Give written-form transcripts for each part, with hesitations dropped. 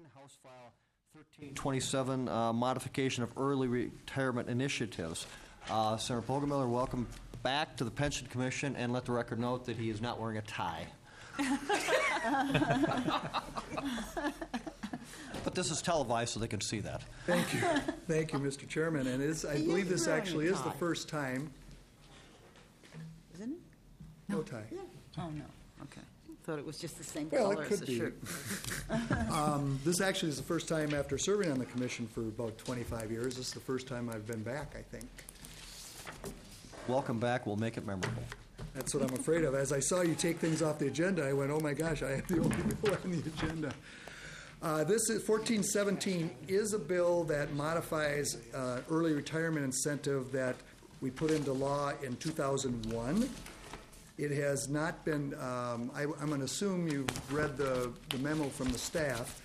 House File 1327, modification of early retirement initiatives. Senator Poggemiller, welcome back to the Pension Commission, and let the record note that he is not wearing a tie. But this is televised, so they can see that. Thank you. Thank you, Mr. Chairman. And I believe this actually is the first time. Isn't it? No tie. Yeah. Oh, no. Okay. Thought it was just the same Well, color it as could the be. shirt. This actually is the first time after serving on the commission for about 25 years. This is the first time I've been back, I think. Welcome back. We'll make it memorable. That's what I'm afraid of. As I saw you take things off the agenda, I went, oh my gosh, I have the only bill on the agenda. This is 1417 is a bill that modifies early retirement incentive that we put into law in 2001. It has not been, I'm going to assume you've read the memo from the staff.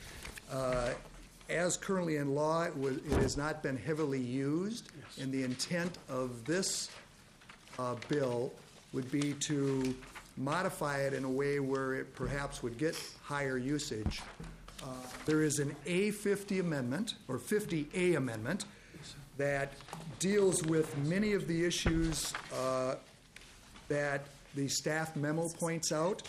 As currently in law, it has not been heavily used, yes. And the intent of this bill would be to modify it in a way where it perhaps would get higher usage. There is an A50 amendment, or 50A amendment, that deals with many of the issues that the staff memo points out.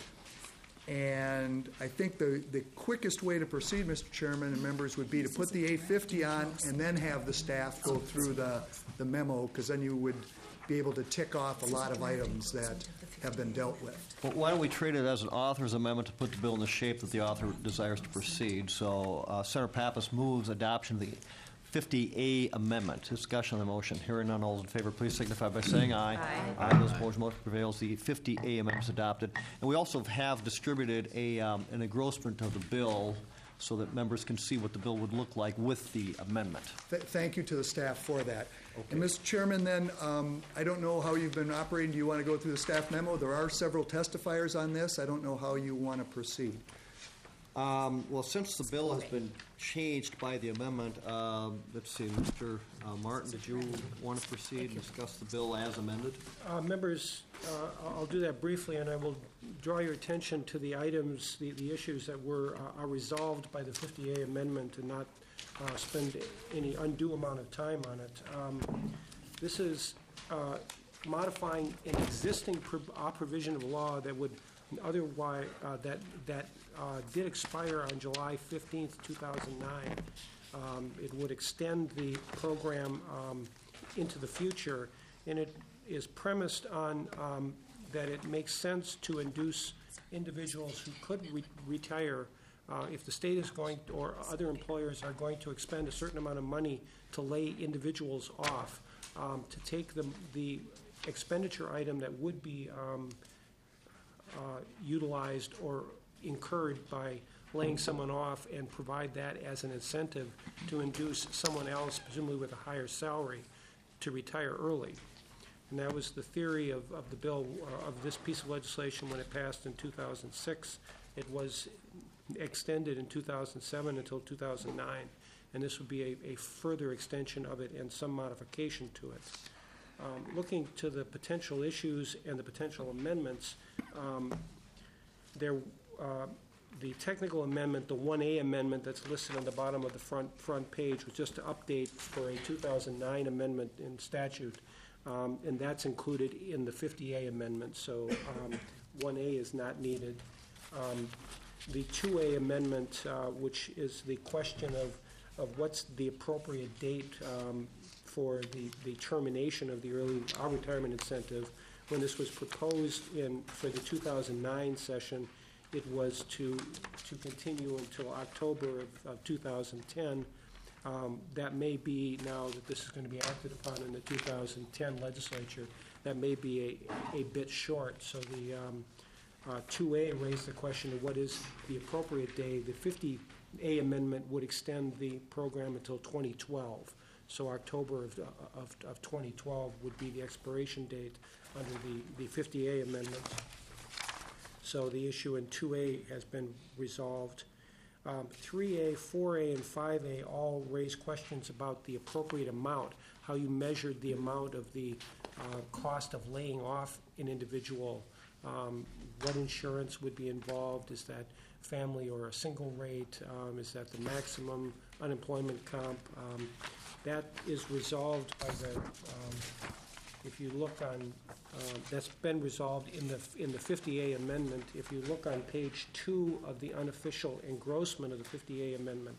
And I think the quickest way to proceed, Mr. Chairman and members, would be to put the A50 on and then have the staff go through the memo, because then you would be able to tick off a lot of items that have been dealt with. Well, why don't we treat it as an author's amendment to put the bill in the shape that the author desires to proceed? So Senator Pappas moves adoption of the 50A amendment. Discussion on the motion. Hearing none, all those in favor, please signify by saying aye. Aye. Aye. Those opposed, motion prevails. The 50A amendment is adopted. And we also have distributed an engrossment of the bill so that members can see what the bill would look like with the amendment. Thank you to the staff for that. Okay. And Mr. Chairman, then, I don't know how you've been operating. Do you want to go through the staff memo? There are several testifiers on this. I don't know how you want to proceed. Well, since the bill has been changed by the amendment, let's see, Mr. Martin, did you want to proceed and discuss the bill as amended? Members, I'll do that briefly, and I will draw your attention to the items, the issues that are resolved by the 50A amendment, and not spend any undue amount of time on it. This is modifying an existing provision of law that would otherwise that did expire on July 15th, 2009. It would extend the program into the future, and it is premised on that it makes sense to induce individuals who could retire if the state is going to, or other employers are going to expend a certain amount of money to lay individuals off, to take the expenditure item that would be utilized or incurred by laying someone off and provide that as an incentive to induce someone else, presumably with a higher salary, to retire early. And that was the theory of the bill, of this piece of legislation when it passed in 2006. It was extended in 2007 until 2009, and this would be a further extension of it and some modification to it. Looking to the potential issues and the potential amendments, the technical amendment, the 1A amendment that's listed on the bottom of the front page, was just to update for a 2009 amendment in statute, and that's included in the 50A amendment, so 1A is not needed. The 2A amendment, which is the question of what's the appropriate date for the termination of the early retirement incentive. When this was proposed for the 2009 session, it was to continue until October of 2010. That may be, now that this is going to be acted upon in the 2010 legislature, that may be a bit short. So the 2A raised the question of what is the appropriate day. The 50A amendment would extend the program until 2012. So October of 2012 would be the expiration date under the 50A amendment. So the issue in 2A has been resolved. 3A, 4A, and 5A all raise questions about the appropriate amount, how you measured the amount of the cost of laying off an individual, what insurance would be involved. Is that family or a single rate? Is that the maximum unemployment comp? That is resolved by the, if you look on, that's been resolved in the 50A amendment. If you look on page 2 of the unofficial engrossment of the 50A amendment,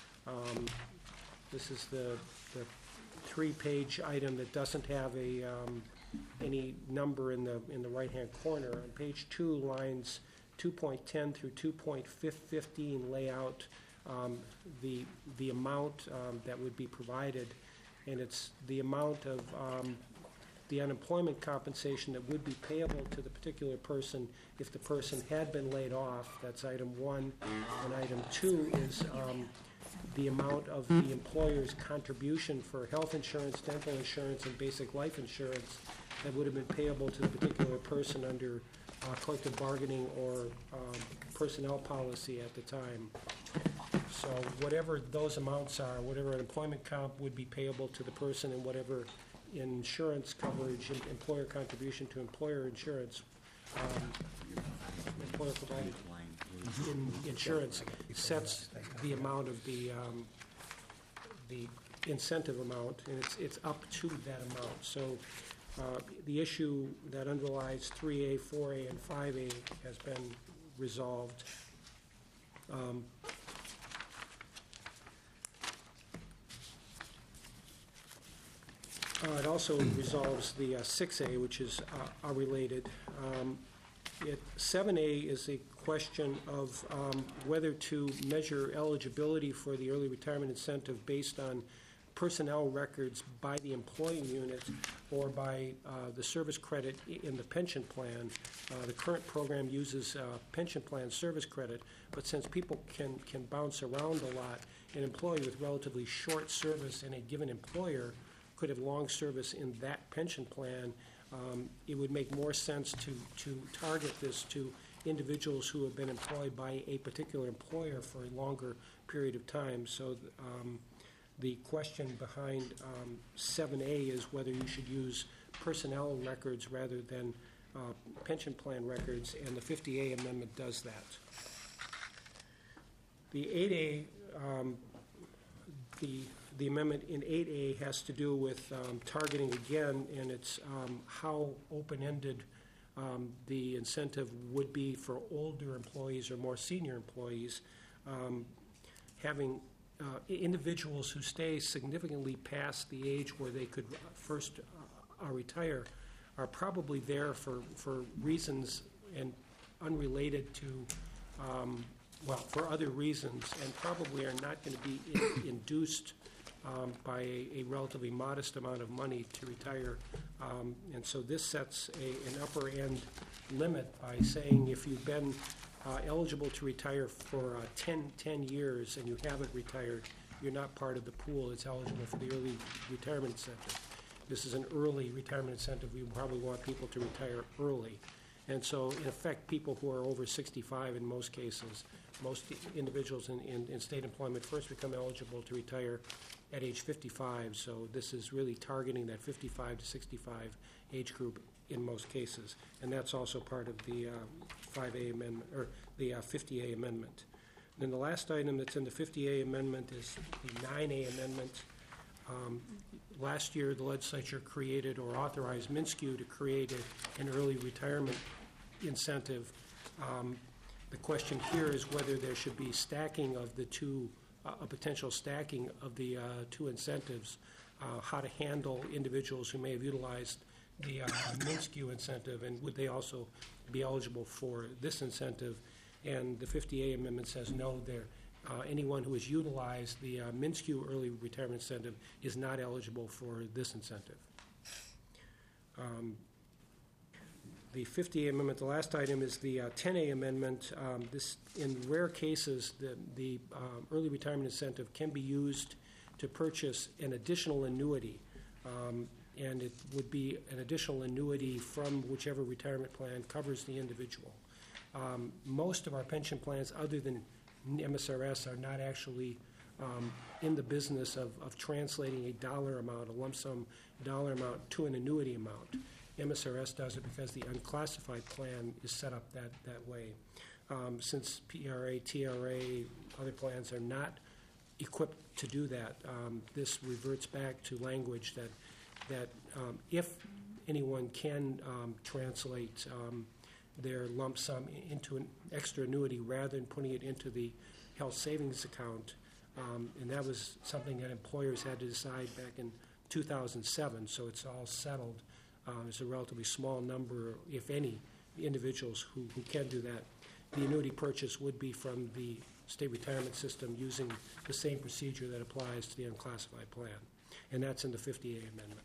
this is the 3-page item that doesn't have any number in the right-hand corner. On page 2, lines 2.10 through 2.15 lay out the amount that would be provided, and it's the amount of the unemployment compensation that would be payable to the particular person if the person had been laid off. That's item 1. And item 2 is the amount of the employer's contribution for health insurance, dental insurance, and basic life insurance that would have been payable to the particular person under collective bargaining or personnel policy at the time. So whatever those amounts are, whatever employment comp would be payable to the person, and whatever insurance coverage and employer contribution to employer insurance, employer provided insurance sets the amount of the incentive amount, and it's up to that amount. So the issue that underlies 3A, 4A, and 5A has been resolved. It also resolves the 6A, which is related. 7A is a question of whether to measure eligibility for the early retirement incentive based on personnel records by the employing unit or by the service credit in the pension plan. The current program uses pension plan service credit, but since people can bounce around a lot, an employee with relatively short service in a given employer could have long service in that pension plan. It would make more sense to target this to individuals who have been employed by a particular employer for a longer period of time. So the question behind 7A is whether you should use personnel records rather than pension plan records, and the 50A amendment does that. The 8A, the amendment in 8A has to do with targeting again, and it's how open-ended the incentive would be for older employees or more senior employees. Having individuals who stay significantly past the age where they could first retire are probably there for reasons and unrelated to, for other reasons, and probably are not going to be induced by a relatively modest amount of money to retire. And so this sets an upper end limit by saying if you've been eligible to retire for 10 years and you haven't retired, you're not part of the pool that's eligible for the early retirement incentive. This is an early retirement incentive. We probably want people to retire early. And so, in effect, people who are over 65 in most cases, most individuals in state employment first become eligible to retire at age 55. So this is really targeting that 55 to 65 age group in most cases. And that's also part of the 5A amendment, or the 50A amendment. Then the last item that's in the 50A amendment is the 9A amendment. Last year, the legislature created or authorized MNSCU to create an early retirement incentive. The question here is whether there should be stacking of the two, a potential stacking of the two incentives, how to handle individuals who may have utilized the MNSCU incentive, and would they also be eligible for this incentive? And the 50A amendment says no, anyone who has utilized the MNSCU early retirement incentive is not eligible for this incentive. The 50A amendment, the last item, is the 10A amendment. This, in rare cases, the early retirement incentive can be used to purchase an additional annuity, and it would be an additional annuity from whichever retirement plan covers the individual. Most of our pension plans, other than MSRS, are not actually in the business of translating a dollar amount, a lump sum dollar amount, to an annuity amount. MSRS does it because the unclassified plan is set up that way. since PRA, TRA, other plans are not equipped to do that, this reverts back to language that if anyone can translate their lump sum into an extra annuity rather than putting it into the health savings account, and that was something that employers had to decide back in 2007, so it's all settled. There's a relatively small number, if any, individuals who can do that. The annuity purchase would be from the state retirement system using the same procedure that applies to the unclassified plan, and that's in the 50A amendment.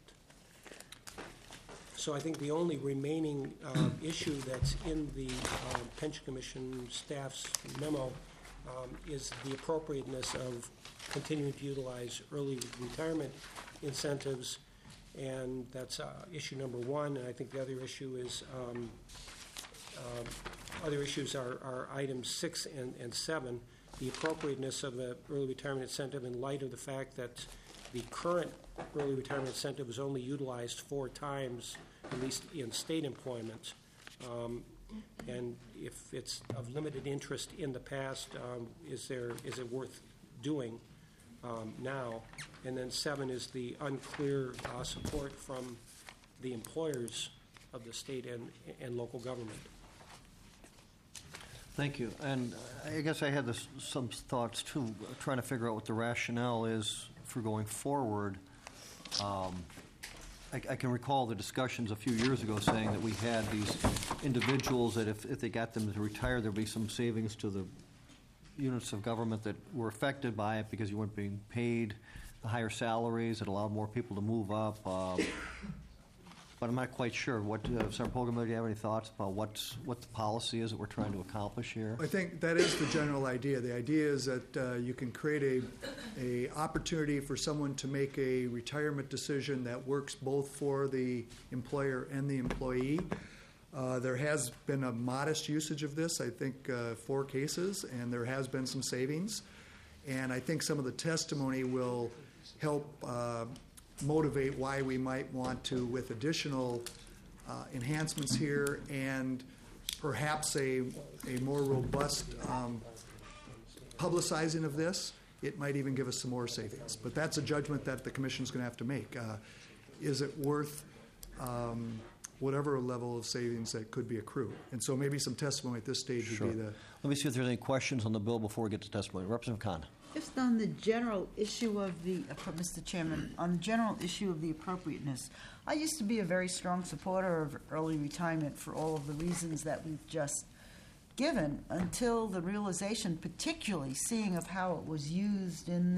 So I think the only remaining issue that's in the Pension Commission staff's memo is the appropriateness of continuing to utilize early retirement incentives, and that's issue number one. And I think the other issue is other issues are items 6 and 7, the appropriateness of the early retirement incentive in light of the fact that the current early retirement incentive is only utilized 4 times, at least in state employment. And if it's of limited interest in the past, is it worth doing now? And then 7 is the unclear support from the employers of the state and local government. Thank you. And I guess I had some thoughts, too, trying to figure out what the rationale is for going forward. I can recall the discussions a few years ago saying that we had these individuals that if they got them to retire, there'd be some savings to the units of government that were affected by it because you weren't being paid the higher salaries. It allowed more people to move up. But I'm not quite sure. Senator Poggenberg, do you have any thoughts about what the policy is that we're trying to accomplish here? I think that is the general idea. The idea is that you can create a opportunity for someone to make a retirement decision that works both for the employer and the employee. There has been a modest usage of this, I think 4 cases, and there has been some savings. And I think some of the testimony will help motivate why we might want to, with additional enhancements here and perhaps a more robust publicizing of this, it might even give us some more savings. But that's a judgment that the Commission's going to have to make. Is it worth whatever level of savings that could be accrued? And so maybe some testimony at this stage would be the... Let me see if there's any questions on the bill before we get to testimony. Representative Khan. Just on the general issue of the, Mr. Chairman, on the general issue of the appropriateness, I used to be a very strong supporter of early retirement for all of the reasons that we've just given, until the realization, particularly seeing of how it was used in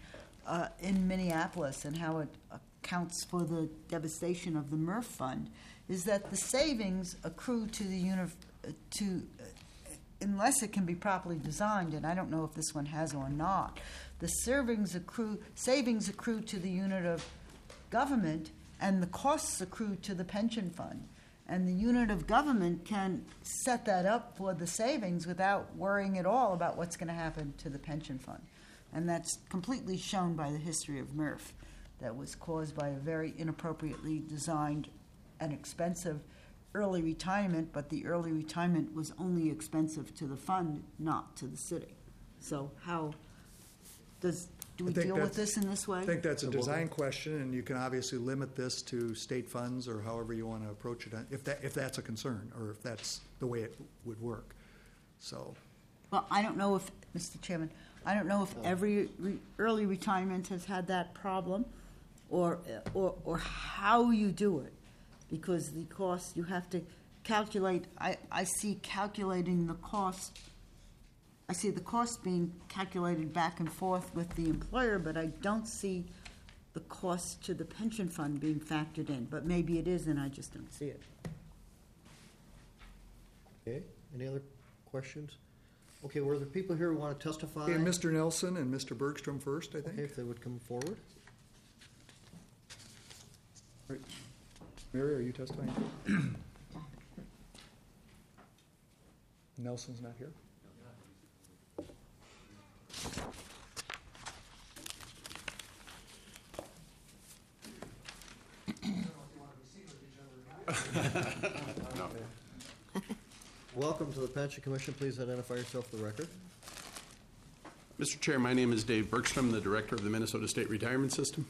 Minneapolis and how it accounts for the devastation of the MRF fund, is that the savings accrue to the unless it can be properly designed, and I don't know if this one has or not, the savings accrue to the unit of government, and the costs accrue to the pension fund. And the unit of government can set that up for the savings without worrying at all about what's going to happen to the pension fund. And that's completely shown by the history of MRF, that was caused by a very inappropriately designed and expensive early retirement, but the early retirement was only expensive to the fund, not to the city. So how do we deal with this in this way? I think that's a design question, and you can obviously limit this to state funds or however you want to approach it, if that's a concern, or if that's the way it would work. So, well, I don't know if, Mr. Chairman, I don't know if every early retirement has had that problem, or how you do it. Because the cost, you have to calculate, I see calculating the cost, I see the cost being calculated back and forth with the employer, but I don't see the cost to the pension fund being factored in. But maybe it is, and I just don't see it. Okay, any other questions? Okay, were there people here who want to testify? okay, Mr. Nelson and Mr. Bergstrom first, I think. Okay, if they would come forward. Right. Mary, are you testifying? Nelson's not here? Welcome to the Pension Commission. Please identify yourself for the record. Mr. Chair, my name is Dave Bergstrom, the Director of the Minnesota State Retirement System.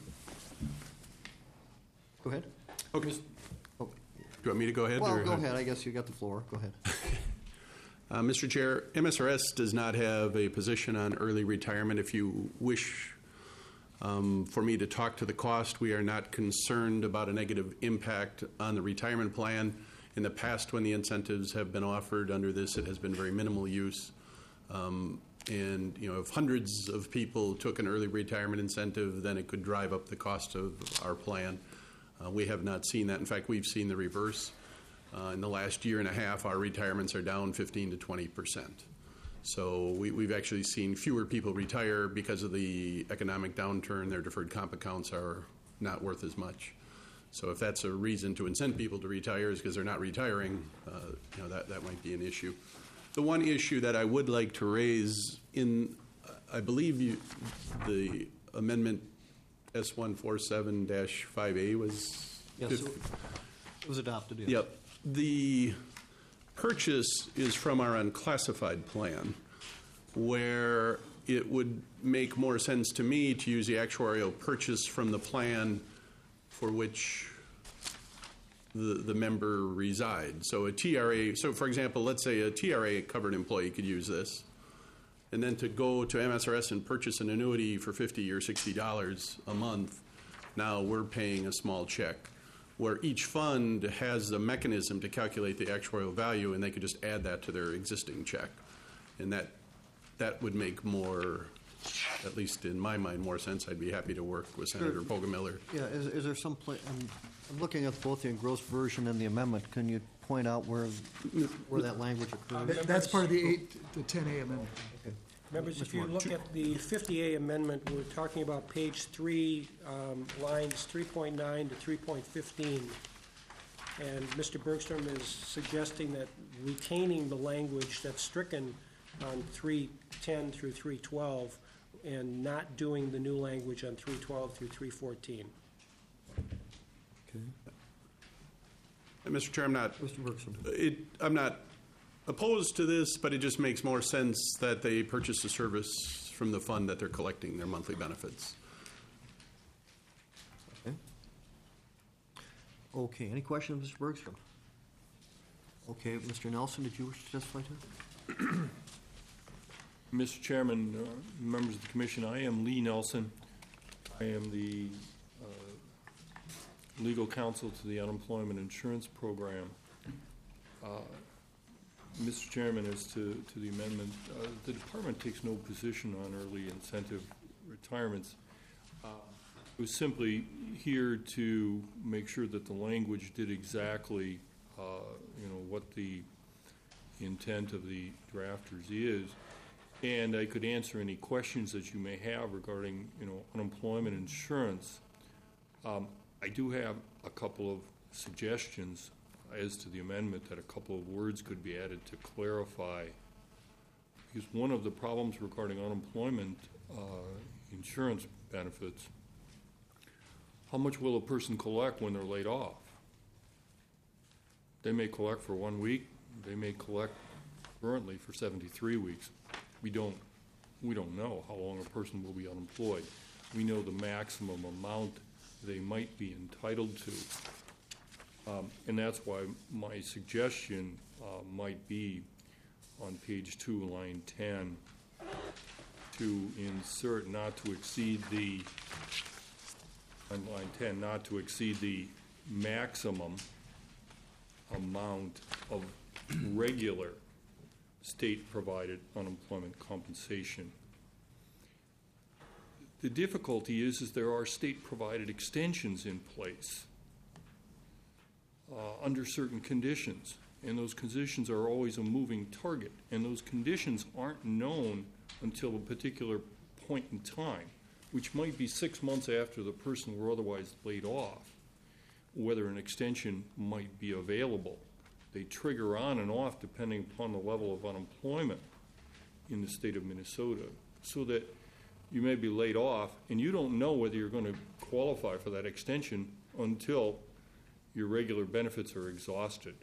Go ahead. Okay. Oh, Do you want me to go ahead? well, or- go ahead. I guess you got the floor. Go ahead. Mr. Chair, MSRS does not have a position on early retirement. If you wish for me to talk to the cost, we are not concerned about a negative impact on the retirement plan. In the past, when the incentives have been offered under this, it has been very minimal use. And, if hundreds of people took an early retirement incentive, then it could drive up the cost of our plan. We have not seen that. In fact, we've seen the reverse. In the last year and a half, our retirements are down 15 to 20%. So we've actually seen fewer people retire because of the economic downturn. Their deferred comp accounts are not worth as much. So if that's a reason to incent people to retire is because they're not retiring, that might be an issue. The one issue that I would like to raise I believe the amendment S147-5A was... Yes, it was adopted. Yes. Yep. The purchase is from our unclassified plan, where it would make more sense to me to use the actuarial purchase from the plan for which the member resides. So a TRA, for example, let's say a TRA covered employee could use this, and then to go to MSRS and purchase an annuity for $50 or $60 a month, now we're paying a small check, where each fund has the mechanism to calculate the actuarial value, and they could just add that to their existing check. And that would make more, at least in my mind, more sense. I'd be happy to work with Senator Poggemiller. Yeah, is there some place, I'm looking at both the engrossed version and the amendment. Can you point out where that language occurs? That's part of the 8 to 10A amendment. Members, if you look at the 50A amendment, we're talking about page 3, lines 3.9 to 3.15. And Mr. Bergstrom is suggesting that retaining the language that's stricken on 310 through 312 and not doing the new language on 312 through 314. Mr. Chair, I'm Mr. Bergstrom. not opposed to this, but it just makes more sense that they purchase a service from the fund that they're collecting their monthly benefits. Okay, any questions, Mr. Bergstrom? Okay, Mr. Nelson, did you wish to testify to? Mr. Chairman, members of the commission, I am Lee Nelson. I am the legal counsel to the Unemployment Insurance Program. Mr. Chairman, as to the amendment, the department takes no position on early incentive retirements. It was simply here to make sure that the language did exactly, what the intent of the drafters is. And I could answer any questions that you may have regarding, unemployment insurance. I do have a couple of suggestions as to the amendment, that a couple of words could be added to clarify. Because one of the problems regarding unemployment insurance benefits, how much will a person collect when they're laid off? They may collect for 1 week. They may collect currently for 73 weeks. We don't know how long a person will be unemployed. We know the maximum amount they might be entitled to. And that's why my suggestion might be on page 2, line 10, to insert not to exceed the, on line 10, not to exceed the maximum amount of regular state-provided unemployment compensation. The difficulty is there are state-provided extensions in place under certain conditions, and those conditions are always a moving target, and those conditions aren't known until a particular point in time, which might be 6 months after the person were otherwise laid off, whether an extension might be available. They trigger on and off depending upon the level of unemployment in the state of Minnesota, so that you may be laid off and you don't know whether you're going to qualify for that extension until your regular benefits are exhausted.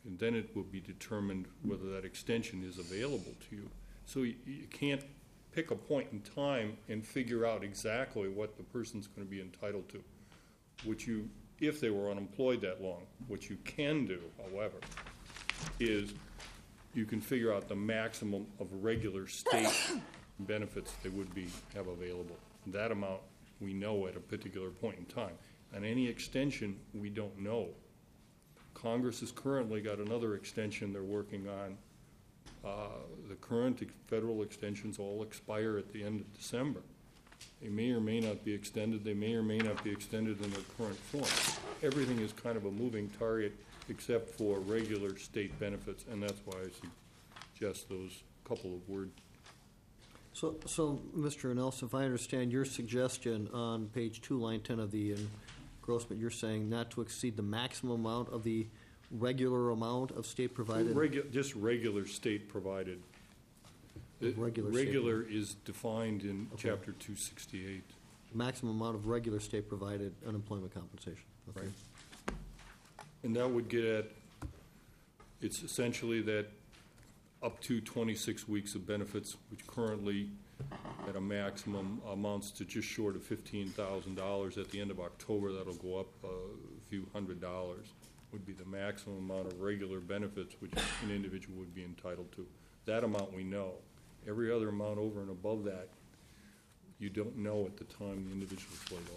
and then it will be determined whether that extension is available to you. So you can't pick a point in time and figure out exactly what the person's going to be entitled to, which you, if they were unemployed that long. What you can do, however, is you can figure out the maximum of regular state benefits they would have available. That amount we know at a particular point in time. On any extension, we don't know. Congress has currently got another extension they're working on. The current federal extensions all expire at the end of December. They may or may not be extended. They may or may not be extended in their current form. Everything is kind of a moving target except for regular state benefits, and that's why I suggest those couple of words. So, Mr. Nelson, if I understand your suggestion on page 2, line 10 of the engrossment, you're saying not to exceed the maximum amount of the regular amount of state provided? Just regular state provided. Regular is defined in Chapter 268. Maximum amount of regular state provided unemployment compensation. Okay. Right. And that would get at, it's essentially that up to 26 weeks of benefits, which currently at a maximum amounts to just short of $15,000. At the end of October, that'll go up a few $100, would be the maximum amount of regular benefits which an individual would be entitled to. That amount we know. Every other amount over and above that, you don't know at the time the individual is laid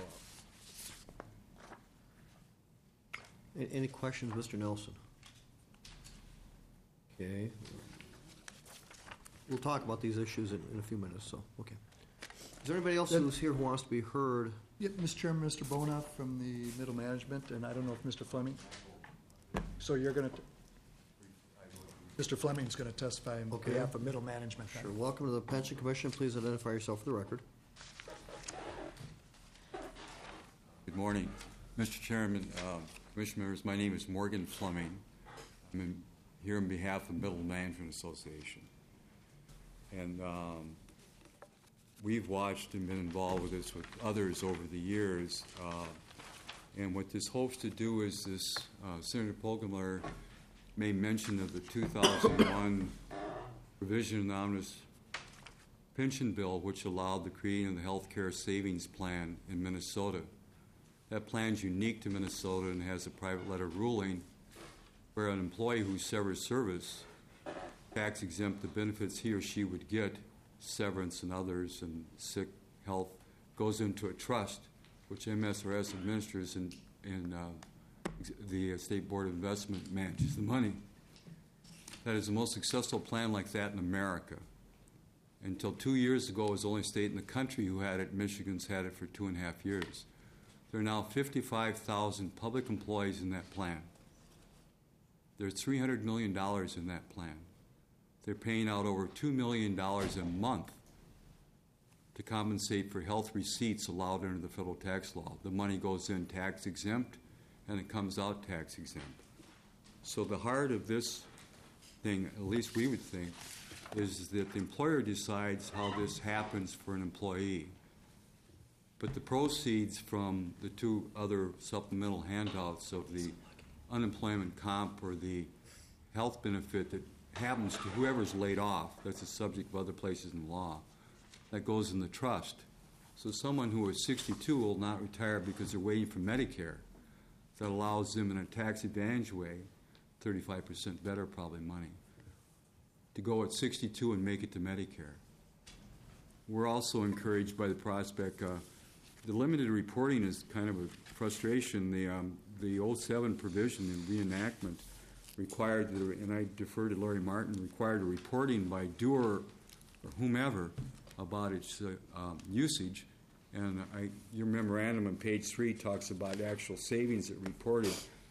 off. Any questions, Mr. Nelson? Okay. We'll talk about these issues in a few minutes, so, okay. Is there anybody else who's here who wants to be heard? Yep, Mr. Chairman, Mr. Bona from the Middle Management, and I don't know if Mr. Fleming. So you're going to, Mr. Fleming's going to testify on Okay. behalf of Middle Management. Sure. Welcome to the Pension Commission. Please identify yourself for the record. Good morning. Mr. Chairman, Commissioners, my name is Morgan Fleming. I'm here on behalf of Middle Management Association. And we've watched and been involved with this with others over the years. And what this hopes to do is this, Senator Poggemler made mention of the 2001 provision of the Omnibus Pension Bill, which allowed the creating of the Health Care Savings Plan in Minnesota. That plan is unique to Minnesota and has a private letter ruling where an employee who severs service, tax exempt the benefits he or she would get, severance and others, and sick health, goes into a trust, which MSRS administers, and the State Board of Investment manages the money. That is the most successful plan like that in America. Until 2 years ago, it was the only state in the country who had it. Michigan's had it for 2.5 years. There are now 55,000 public employees in that plan. There's $300 million in that plan. They're paying out over $2 million a month to compensate for health receipts allowed under the federal tax law. The money goes in tax exempt and it comes out tax exempt. So the heart of this thing, at least we would think, is that the employer decides how this happens for an employee. But the proceeds from the two other supplemental handouts of the unemployment comp or the health benefit that happens to whoever's laid off, that's a subject of other places in the law, that goes in the trust. So someone who is 62 will not retire because they're waiting for Medicare. That allows them in a tax advantage way, 35% better probably money, to go at 62 and make it to Medicare. We're also encouraged by the prospect, the limited reporting is kind of a frustration. The 07 provision in reenactment required, and I defer to Lori Martin, required a reporting by doer or whomever about its usage. And your memorandum on page 3 talks about actual savings that reported.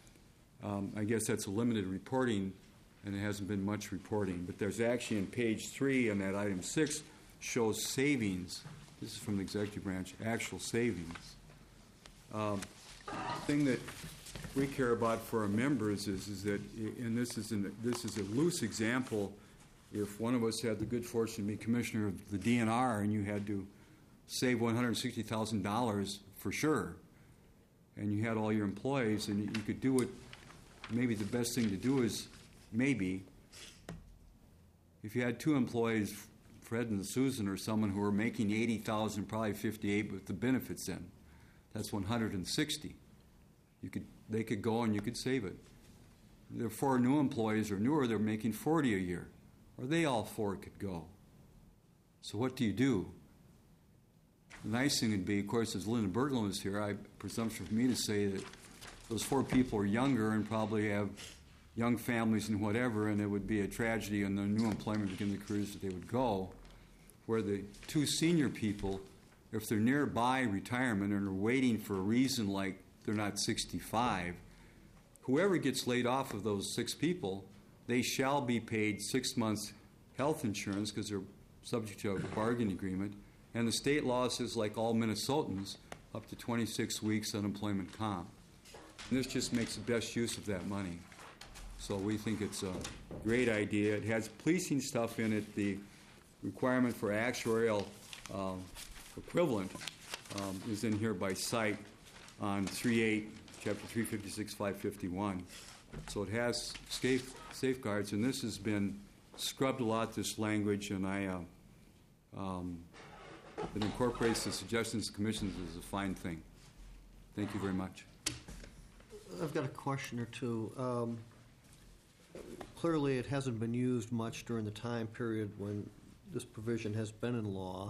I guess that's a limited reporting, and there hasn't been much reporting. But there's actually in page 3 on that item 6 shows savings. This is from the executive branch, actual savings. The thing that we care about for our members is that, and this is a loose example, if one of us had the good fortune to be commissioner of the DNR and you had to save $160,000 for sure, and you had all your employees, and you could do it, maybe the best thing to do is maybe, if you had two employees, Fred and Susan, or someone who were making 80,000, probably 58 with the benefits in, that's 160. They could go and you could save it. The 4 new employees or newer, they're making 40 a year, or they all 4 could go. So what do you do? The nice thing would be, of course, as Linda Berglund is here, presumption for me to say that those 4 people are younger and probably have young families and whatever, and it would be a tragedy in their new employment begin the careers that they would go. Where the 2 senior people, if they're nearby retirement and are waiting for a reason like they're not 65, whoever gets laid off of those 6 people, they shall be paid 6 months health insurance because they're subject to a bargaining agreement. And the state law says, like all Minnesotans, up to 26 weeks unemployment comp. And this just makes the best use of that money. So we think it's a great idea. It has policing stuff in it. The requirement for actuarial equivalent is in here by site on 3.8, chapter 356, 551. So it has safeguards, and this has been scrubbed a lot, this language, and it incorporates the suggestions of the commissions is a fine thing. Thank you very much. I've got a question or two. Clearly, it hasn't been used much during the time period when this provision has been in law,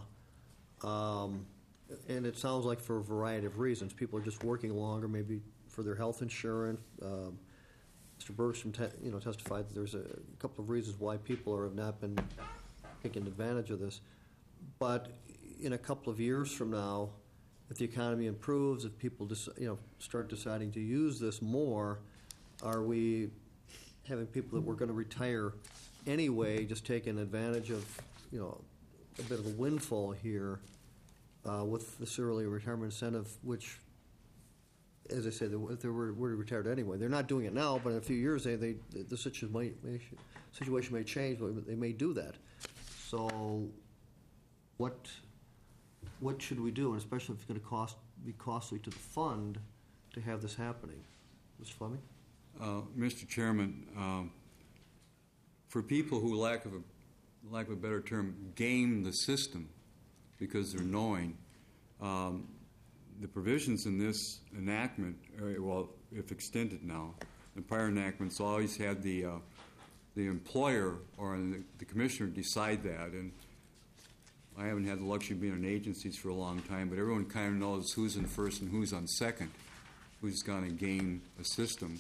and it sounds like for a variety of reasons. People are just working longer, maybe for their health insurance. Mr. Bergstrom testified that there's a couple of reasons why people have not been taking advantage of this. But in a couple of years from now, if the economy improves, if people start deciding to use this more, are we having people that were going to retire anyway just taking advantage of a bit of a windfall here with this early retirement incentive, which, as I said, if they were retired anyway, they're not doing it now, but in a few years the situation may change, but they may do that. So what should we do, and especially if it's going to be costly to the fund to have this happening? Mr. Fleming? Mr. Chairman, for people who, lack of a better term, game the system because they're knowing, the provisions in this enactment, well, if extended now, the prior enactments always had the employer or the commissioner decide that, and I haven't had the luxury of being in agencies for a long time, but everyone kind of knows who's in first and who's on second, who's going to game a system.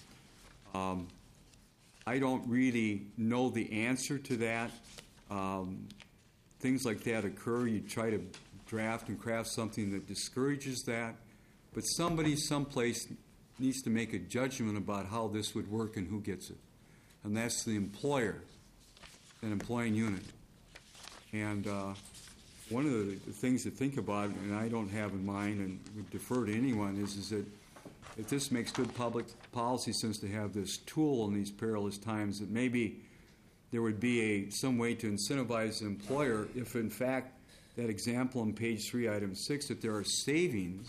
I don't really know the answer to that. Things like that occur. You try to draft and craft something that discourages that, but somebody someplace needs to make a judgment about how this would work and who gets it, and that's the employer, an employing unit. And one of the things to think about, and I don't have in mind and would defer to anyone, is that if this makes good public policy sense to have this tool in these perilous times, that maybe there would be some way to incentivize the employer if, in fact, that example on page 3, item 6, that there are savings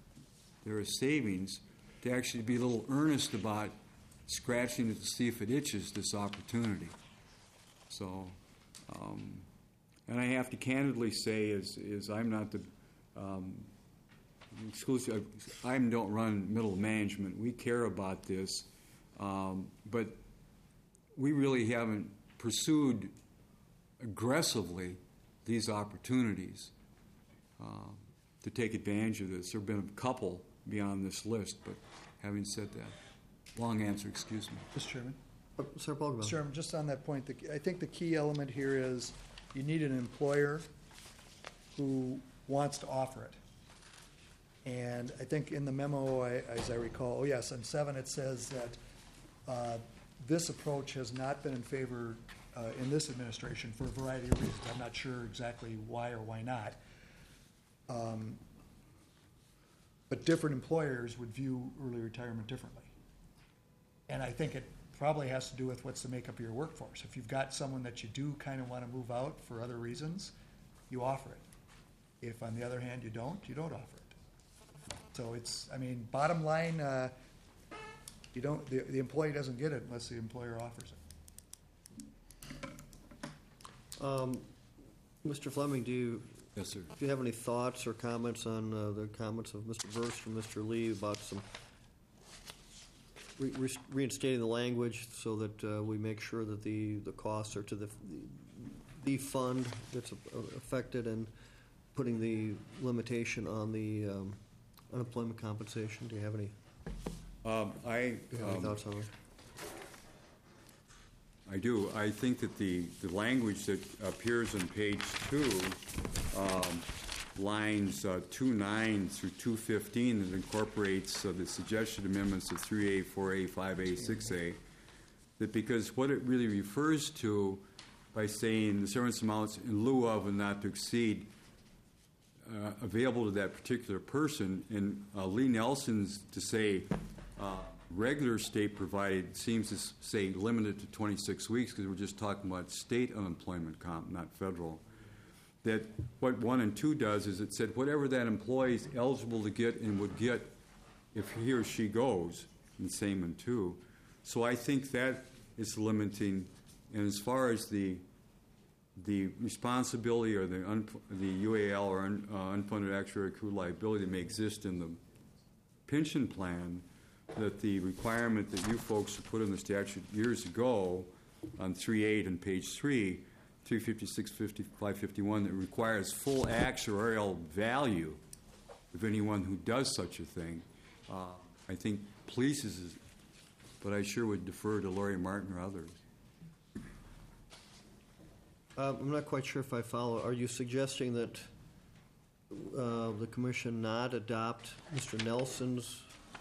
to actually be a little earnest about scratching it to see if it itches this opportunity. So, and I have to candidly say, is I'm not the exclusive. I don't run middle management. We care about this, but we really haven't pursued aggressively these opportunities to take advantage of this. There have been a couple beyond this list, but having said that, long answer, excuse me. Mr. Chairman? Sir Pogba. Mr. Chairman, just on that point, I think the key element here is you need an employer who wants to offer it. And I think in the memo, as I recall, on 7 it says that this approach has not been in favor in this administration for a variety of reasons. I'm not sure exactly why or why not. But different employers would view early retirement differently. And I think it probably has to do with what's the makeup of your workforce. If you've got someone that you do kind of want to move out for other reasons, you offer it. If, on the other hand, you don't offer it. So it's, bottom line, the employee doesn't get it unless the employer offers it. Mr. Fleming, do Yes, sir. you have any thoughts or comments on the comments of Mr. Bergstrom, Mr. Lee about some reinstating the language so that we make sure that the costs are to the fund that's affected, and putting the limitation on the unemployment compensation? Do you have any thoughts on that? I do. I think that the language that appears on page 2, lines 2.9 through 2.15, that incorporates the suggested amendments of 3A, 4A, 5A, 6A, that because what it really refers to by saying the service amounts in lieu of and not to exceed available to that particular person, and Lee Nelson's to say regular state provided seems to say limited to 26 weeks because we're just talking about state unemployment comp, not federal. That what 1 and 2 does is it said whatever that employee is eligible to get and would get if he or she goes, and same in 2. So I think that is limiting. And as far as the responsibility or the UAL or unfunded actuarial accrued liability that may exist in the pension plan, that the requirement that you folks put in the statute years ago on 3.8 and page 3, 356, 551, that requires full actuarial value of anyone who does such a thing, I think polices it, but I sure would defer to Laurie Martin or others. I'm not quite sure if I follow. Are you suggesting that the commission not adopt Mr. Nelson's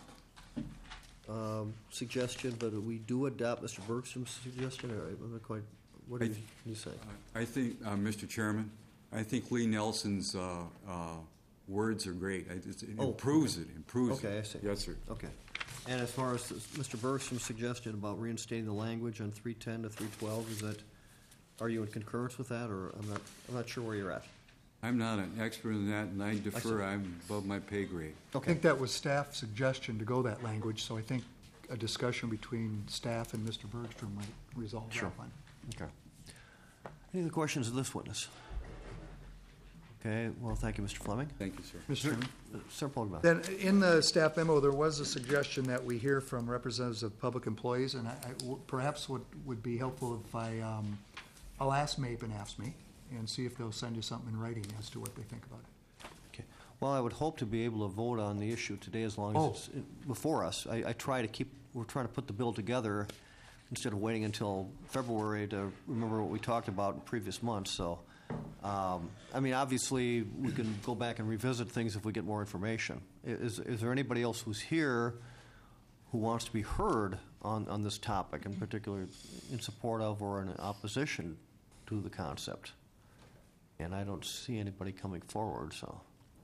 suggestion, but we do adopt Mr. Bergstrom's suggestion? Or I'm not quite. What are you saying? I think, Mr. Chairman, I think Lee Nelson's words are great. It improves it. Improves it. Okay, I see. Yes, sir. Okay. And as far as Mr. Bergstrom's suggestion about reinstating the language on 310 to 312, is that? Are you in concurrence with that, or I'm not sure where you're at? I'm not an expert in that, and I defer. I'm above my pay grade. I think that was staff's suggestion to go that language, so I think a discussion between staff and Mr. Bergstrom might resolve that one. Okay. Any other questions of this witness? Okay, well, thank you, Mr. Fleming. Thank you, sir. Mr. Chairman. Sir Pogba. Then, in the staff memo, there was a suggestion that we hear from representatives of public employees, and perhaps what would be helpful if I'll ask MAPE and AFSCME and see if they'll send you something in writing as to what they think about it. Okay. Well, I would hope to be able to vote on the issue today as long as it's before us. We're trying to put the bill together instead of waiting until February to remember what we talked about in previous months. So, I mean, obviously, we can go back and revisit things if we get more information. Is there anybody else who's here who wants to be heard on this topic, in particular in support of or in opposition to the concept? And I don't see anybody coming forward, so.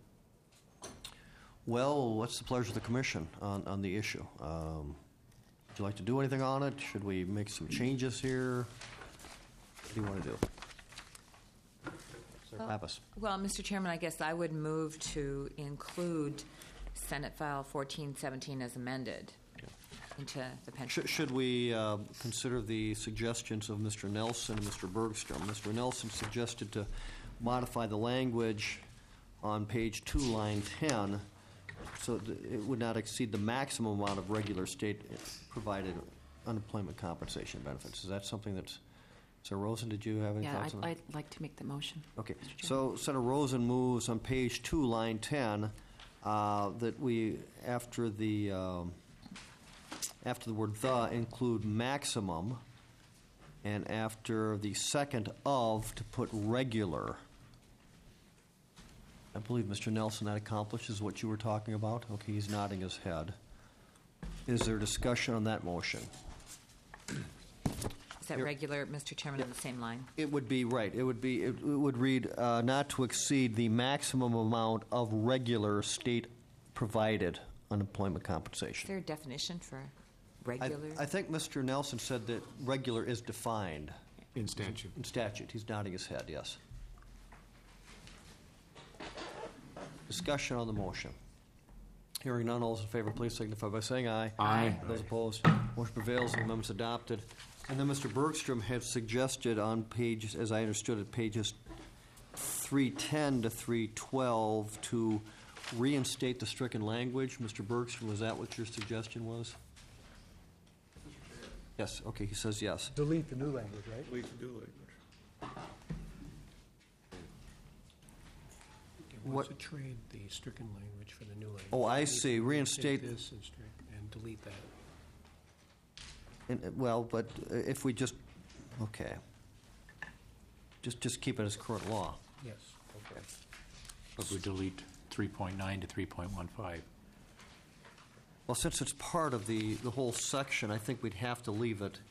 Well, what's the pleasure of the commission on the issue? Would you like to do anything on it? Should we make some changes here? What do you want to do? Sarah Pappas. Well, Mr. Chairman, I guess I would move to include Senate File 1417 as amended into the pension. Should we consider the suggestions of Mr. Nelson and Mr. Bergstrom? Mr. Nelson suggested to modify the language on page 2, line 10, so that it would not exceed the maximum amount of regular state-provided unemployment compensation benefits. Is that something that's... Senator Rosen, did you have any thoughts on that? I'd like to make the motion. Okay. So Senator Rosen moves on page 2, line 10, that we, after the word "the," include maximum, and after the second "of," to put regular. I believe, Mr. Nelson, that accomplishes what you were talking about? Okay, he's nodding his head. Is there discussion on that motion? Is that regular, Mr. Chairman, on the same line? It would be, right. It would read, not to exceed the maximum amount of regular state-provided unemployment compensation. Is there a definition for regular? I think Mr. Nelson said that regular is defined. In statute. In statute. He's nodding his head, yes. Discussion on the motion. Hearing none, all those in favor, please signify by saying aye. Aye. Those opposed, motion prevails. The amendment's adopted. And then Mr. Bergstrom had suggested on pages, as I understood it, pages 310 to 312 to reinstate the stricken language. Mr. Bergstrom, was that what your suggestion was? Yes, okay, he says yes. Delete the new language, right? Delete the new language. He wants to trade the stricken language for the new language. Oh, I see. Reinstate- Take this and delete that. Well, but if we just, okay. Just keep it as current law. Yes. Okay. If we delete 3.9 to 3.15. Well, since it's part of the whole section, I think we'd have to leave it,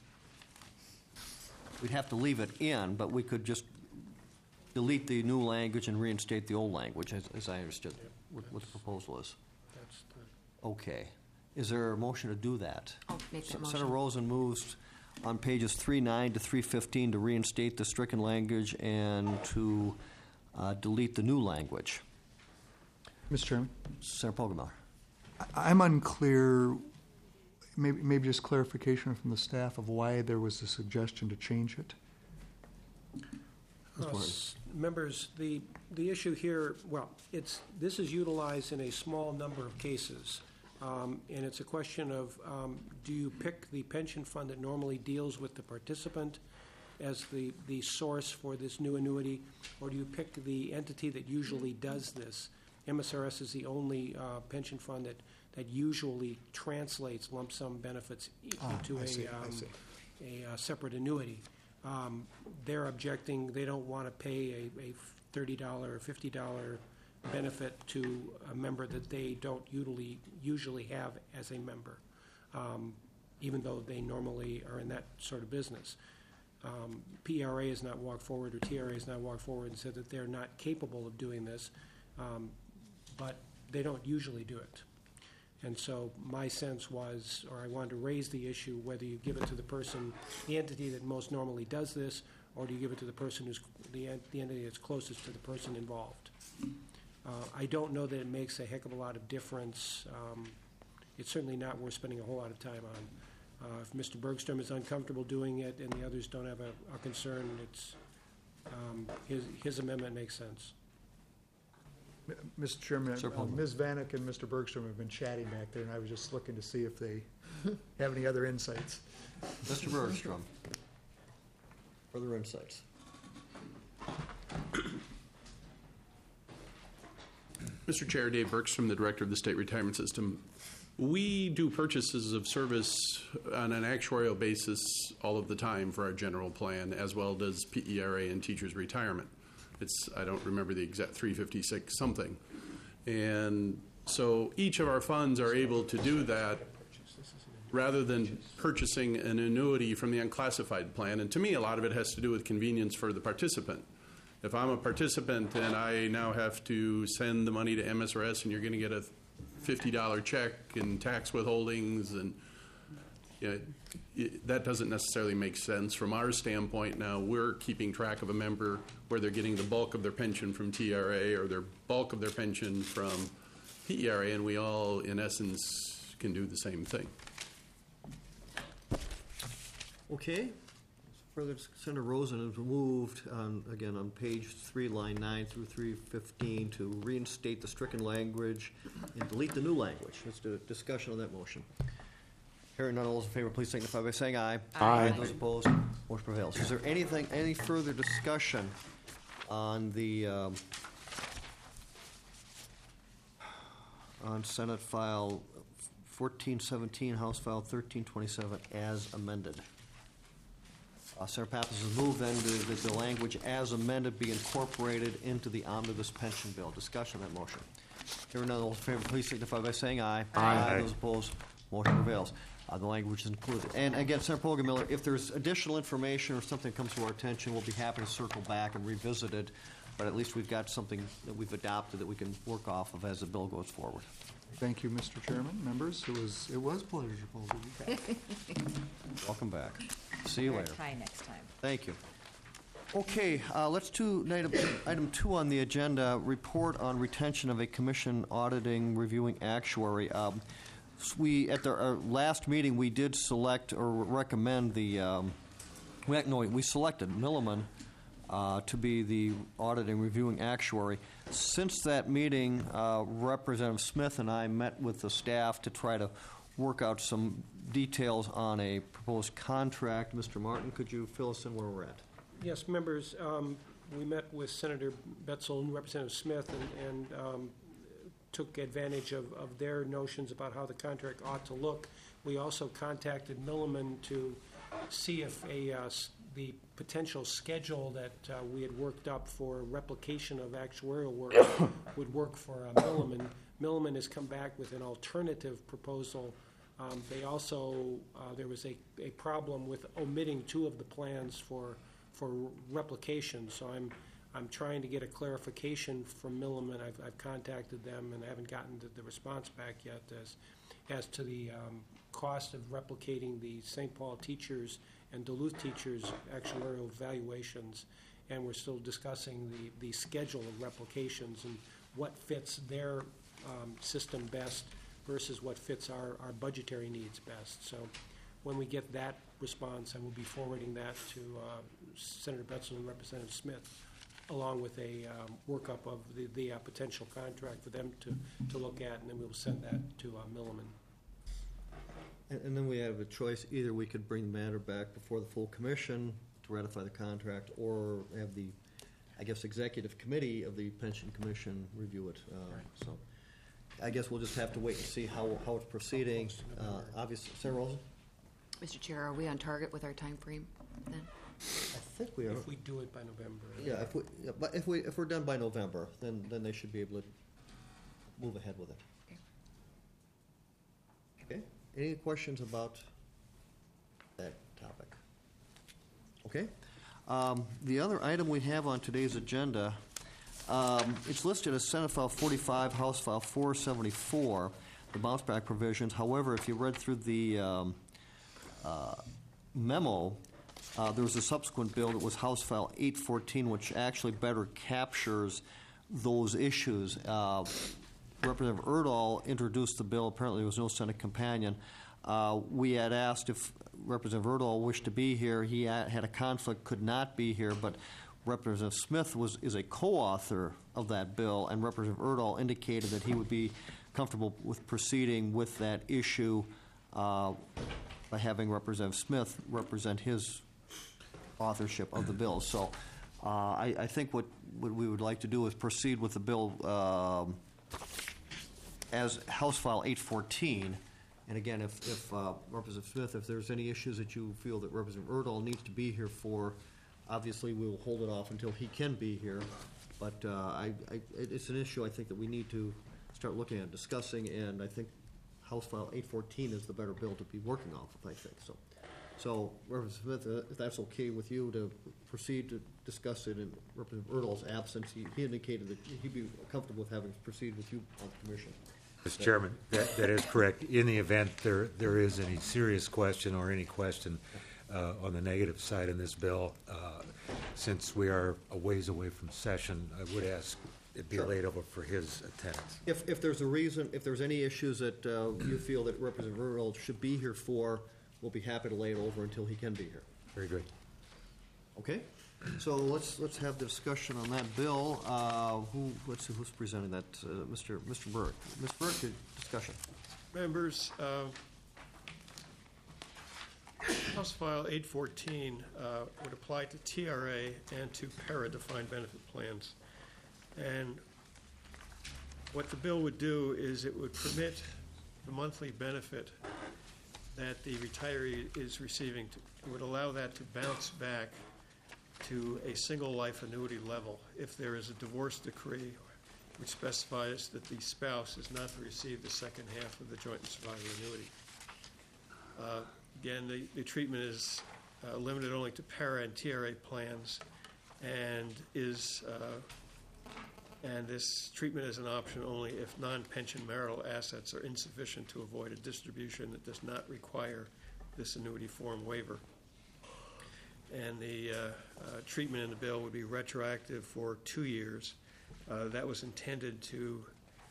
in, but we could just delete the new language and reinstate the old language, as I understood what the proposal is. That's the, Okay. Is there a motion to do that? I'll make that Senator motion. Rosen moves on pages 3.9 to 3.15 to reinstate the stricken language and to delete the new language. Mr. Chairman? Senator Poggemiller. I'm unclear, maybe just clarification from the staff of why there was a suggestion to change it. Members, the issue here, well, this is utilized in a small number of cases, and it's a question of, do you pick the pension fund that normally deals with the participant as the source for this new annuity, or do you pick the entity that usually does this? MSRS is the only pension fund that usually translates lump sum benefits into a separate annuity. They're objecting, they don't want to pay a $30 or $50 benefit to a member that they don't usually have as a member, even though they normally are in that sort of business. PRA has not walked forward, or TRA has not walked forward and said that they're not capable of doing this, but they don't usually do it. And so my sense was, or I wanted to raise the issue, whether you give it to the person, the entity that most normally does this, or do you give it to the person who's the entity that's closest to the person involved. I don't know that it makes a heck of a lot of difference. It's certainly not worth spending a whole lot of time on. If Mr. Bergstrom is uncomfortable doing it and the others don't have a concern, it's his amendment makes sense. Mr. Chairman, Sir, Paul. Ms. Vanek and Mr. Bergstrom have been chatting back there, and I was just looking to see if they have any other insights. Mr. Bergstrom. Further insights? Mr. Chair, Dave Bergstrom, the Director of the State Retirement System. We do purchases of service on an actuarial basis all of the time for our general plan, as well as PERA and teachers' retirement. It's, I don't remember the exact, 356 something. And so each of our funds are able to do that rather than purchasing an annuity from the unclassified plan. And to me, a lot of it has to do with convenience for the participant. If I'm a participant and I now have to send the money to MSRS and you're going to get a $50 check and tax withholdings, and that doesn't necessarily make sense. From our standpoint now, we're keeping track of a member where they're getting the bulk of their pension from TRA or their bulk of their pension from PERA, and we all, in essence, can do the same thing. Okay. Further, Senator Rosen has moved, again, on page 3, line 9 through 315, to reinstate the stricken language and delete the new language. Let's do a discussion on that motion. Hearing none, all those in favor, please signify by saying aye. Aye. Those opposed, motion prevails. Is there any further discussion on the, on Senate File 1417, House File 1327, as amended? Senator Pappas has moved then that the language as amended be incorporated into the omnibus pension bill. Discussion on that motion. Hearing none, all in favor, please signify by saying aye. Aye. Those opposed, motion prevails. The language is included. And again, Senator Poggemiller, if there's additional information or something comes to our attention, we'll be happy to circle back and revisit it. But at least we've got something that we've adopted that we can work off of as the bill goes forward. Thank you, Mr. Chairman, members. It was pleasurable to be back. Welcome back. See you We'll later. try next time. Thank you. Okay, let's do item 2 on the agenda, report on retention of a commission auditing, reviewing actuary. We, at our last meeting, we did select or recommend the we selected Milliman to be the audit and reviewing actuary. Since that meeting, Representative Smith and I met with the staff to try to work out some details on a proposed contract. Mr. Martin, could you fill us in where we're at? Yes, members, we met with Senator Betzel and Representative Smith and took advantage of their notions about how the contract ought to look. We also contacted Milliman to see if the potential schedule that we had worked up for replication of actuarial work would work for Milliman. Milliman has come back with an alternative proposal. They also, there was a problem with omitting two of the plans for replication, so I'm trying to get a clarification from Milliman. I've contacted them and haven't gotten the response back yet as to the cost of replicating the St. Paul teachers and Duluth teachers' actuarial valuations, and we're still discussing the schedule of replications and what fits their system best versus what fits our budgetary needs best. So when we get that response, I will be forwarding that to Senator Betzel and Representative Smith, along with a workup of the potential contract for them to look at, and then we will send that to Milliman. And then we have a choice. Either we could bring the matter back before the full commission to ratify the contract, or have the, I guess, executive committee of the pension commission review it. So I guess we'll just have to wait and see how it's proceeding. Obviously, Senator Rosen? Mr. Chair, are we on target with our time frame then? I think we are. If we do it by November. Yeah, but if we're done by November, then they should be able to move ahead with it. Okay. Any questions about that topic? Okay. The other item we have on today's agenda, it's listed as Senate File 45, House File 474, the bounce back provisions. However, if you read through the memo, there was a subsequent bill that was House File 814, which actually better captures those issues. Representative Erdahl introduced the bill. Apparently, there was no Senate companion. We had asked if Representative Erdahl wished to be here. He had a conflict, could not be here, but Representative Smith is a co-author of that bill, and Representative Erdahl indicated that he would be comfortable with proceeding with that issue by having Representative Smith represent his authorship of the bill. So I think what we would like to do is proceed with the bill as House File 814. And again, if Representative Smith, if there's any issues that you feel that Representative Erdahl needs to be here for, obviously we will hold it off until he can be here. But it's an issue I think that we need to start looking at, discussing, and I think House File 814 is the better bill to be working off of, I think. So Representative Smith, if that's okay with you to proceed to discuss it in Representative Erdahl's absence, he indicated that he'd be comfortable with having to proceed with you on the commission. Mr. Chairman, that is correct. In the event there is any serious question or any question on the negative side in this bill, since we are a ways away from session, I would ask it be laid over for his attendance. If there's a reason, if there's any issues that you feel that Representative Erdahl should be here for, we'll be happy to lay it over until he can be here. Very good. Okay, so let's have the discussion on that bill. Let's see who's presenting that. Mr. Burke. Ms. Burke, your discussion. Members, House File 814 would apply to TRA and to para-defined benefit plans. And what the bill would do is it would permit the monthly benefit that the retiree is receiving. It would allow that to bounce back to a single life annuity level if there is a divorce decree which specifies that the spouse is not to receive the second half of the joint and survivor annuity. Again, the treatment is limited only to para and TRA plans, and this treatment is an option only if non-pension marital assets are insufficient to avoid a distribution that does not require this annuity form waiver. And the treatment in the bill would be retroactive for 2 years. That was intended to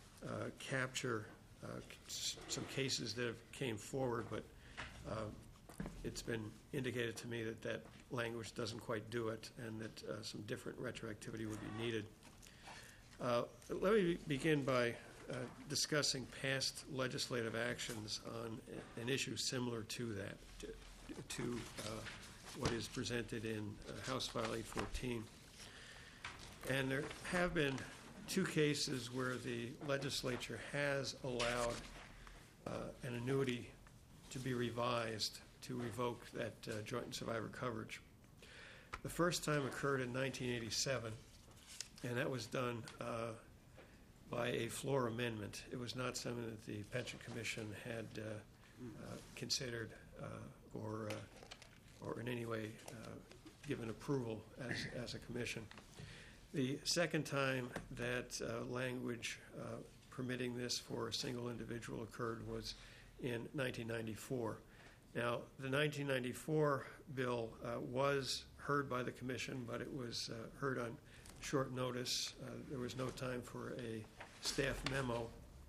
capture some cases that have came forward, but it's been indicated to me that that language doesn't quite do it, and that some different retroactivity would be needed. Let me begin by discussing past legislative actions on an issue similar to that, to what is presented in House File 814. And there have been two cases where the legislature has allowed an annuity to be revised to revoke that joint and survivor coverage. The first time occurred in 1987, and that was done by a floor amendment. It was not something that the Pension Commission had considered or in any way given approval as a commission. The second time that language permitting this for a single individual occurred was in 1994. Now, the 1994 bill was heard by the commission, but it was heard on short notice. There was no time for a staff memo,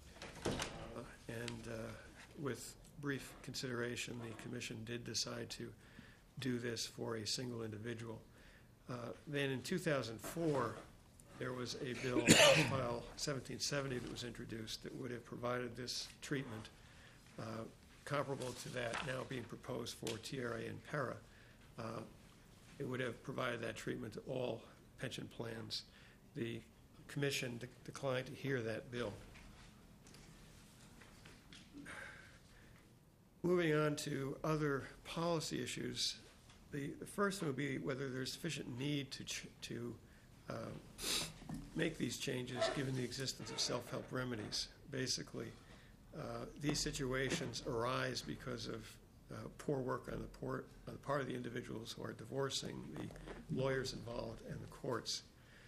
and with brief consideration, the commission did decide to do this for a single individual. Then in 2004, there was a bill, File 1770, that was introduced that would have provided this treatment comparable to that now being proposed for TRA and PARA. It would have provided that treatment to all pension plans. The commission declined to hear that bill. Moving on to other policy issues, the first one would be whether there's sufficient need to make these changes given the existence of self-help remedies. Basically, these situations arise because of poor work on the part of the individuals who are divorcing, the lawyers involved, and the courts.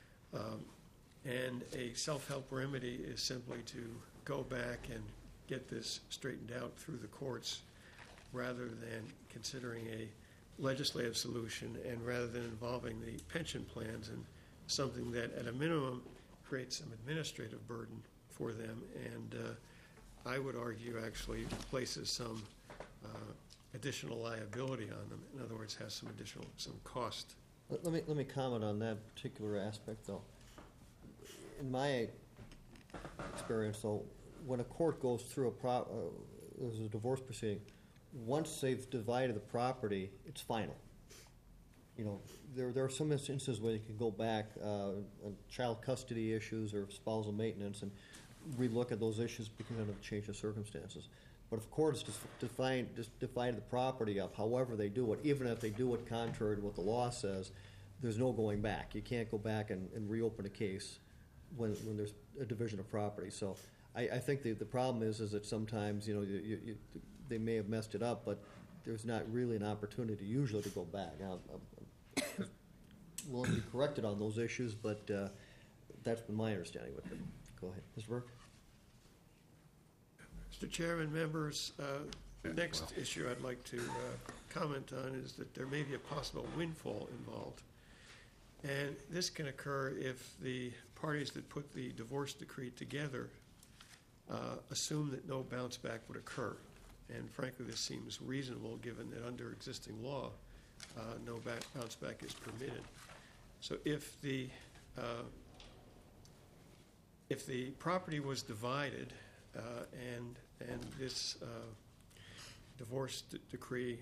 And a self-help remedy is simply to go back and get this straightened out through the courts rather than considering a legislative solution, and rather than involving the pension plans in something that at a minimum creates some administrative burden for them, and I would argue actually places some additional liability on them. In other words, has some cost. Let me comment on that particular aspect, though. In my experience, though, when a court goes through there's a divorce proceeding, once they've divided the property, it's final. You know, there are some instances where you can go back on child custody issues or spousal maintenance and relook at those issues because of the change of circumstances. But if courts just divide the property up, however they do it, even if they do it contrary to what the law says, there's no going back. You can't go back and reopen a case when there's a division of property. So I think the problem is that sometimes, you know, they may have messed it up, but there's not really an opportunity usually to go back. Now, I'm willing to be corrected on those issues, but that's been my understanding with it. Go ahead, Mr. Burke. Mr. Chairman, members, the next issue I'd like to comment on is that there may be a possible windfall involved. And this can occur if the parties that put the divorce decree together assume that no bounce back would occur. And frankly, this seems reasonable given that under existing law, no bounce back is permitted. So if the property was divided and this divorce decree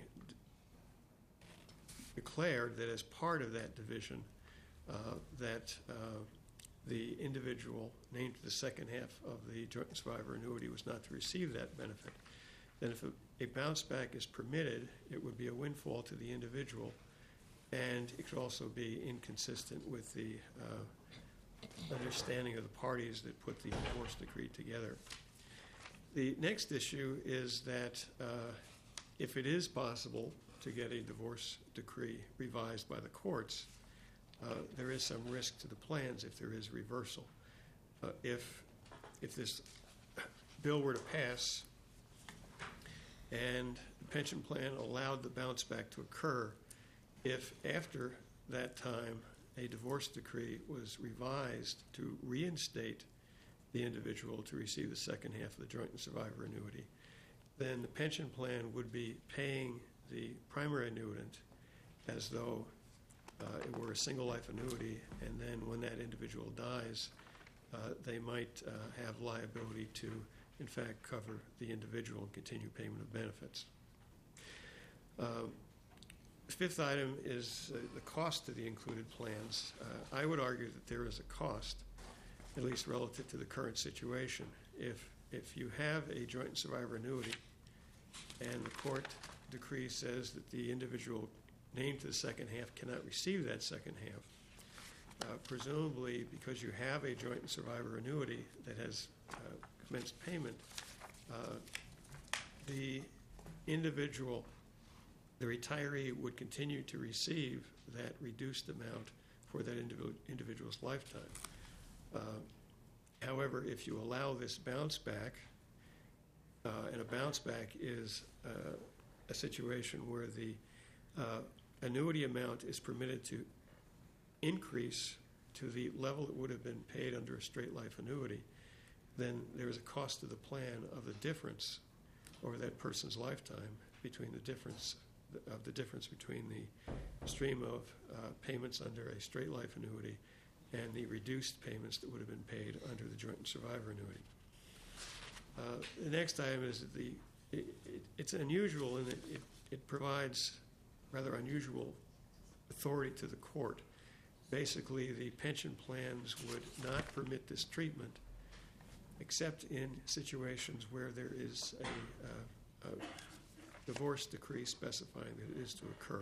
declared that as part of that division that the individual named the second half of the joint and survivor annuity was not to receive that benefit, then if a bounce back is permitted, it would be a windfall to the individual, and it could also be inconsistent with the understanding of the parties that put the divorce decree together. The next issue is that if it is possible to get a divorce decree revised by the courts, there is some risk to the plans if there is reversal. If this bill were to pass and the pension plan allowed the bounce back to occur, if after that time a divorce decree was revised to reinstate the individual to receive the second half of the joint and survivor annuity, then the pension plan would be paying the primary annuitant as though it were a single life annuity, and then when that individual dies, they might have liability to, in fact, cover the individual and continue payment of benefits. The fifth item is the cost of the included plans. I would argue that there is a cost, at least relative to the current situation. If you have a joint and survivor annuity and the court decree says that the individual named to the second half cannot receive that second half, presumably because you have a joint and survivor annuity that has commenced payment, the individual, the retiree, would continue to receive that reduced amount for that individual's lifetime. However, if you allow this bounce back, and a bounce back is a situation where the annuity amount is permitted to increase to the level that would have been paid under a straight life annuity, then there's a cost to the plan of the difference over that person's lifetime between the difference between the stream of payments under a straight life annuity and the reduced payments that would have been paid under the joint and survivor annuity. The next item is that it's unusual in that it provides rather unusual authority to the court. Basically, the pension plans would not permit this treatment except in situations where there is a divorce decree specifying that it is to occur.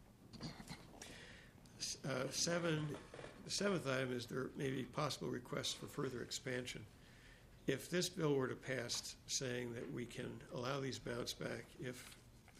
The seventh item is there may be possible requests for further expansion. If this bill were to pass saying that we can allow these bounce back if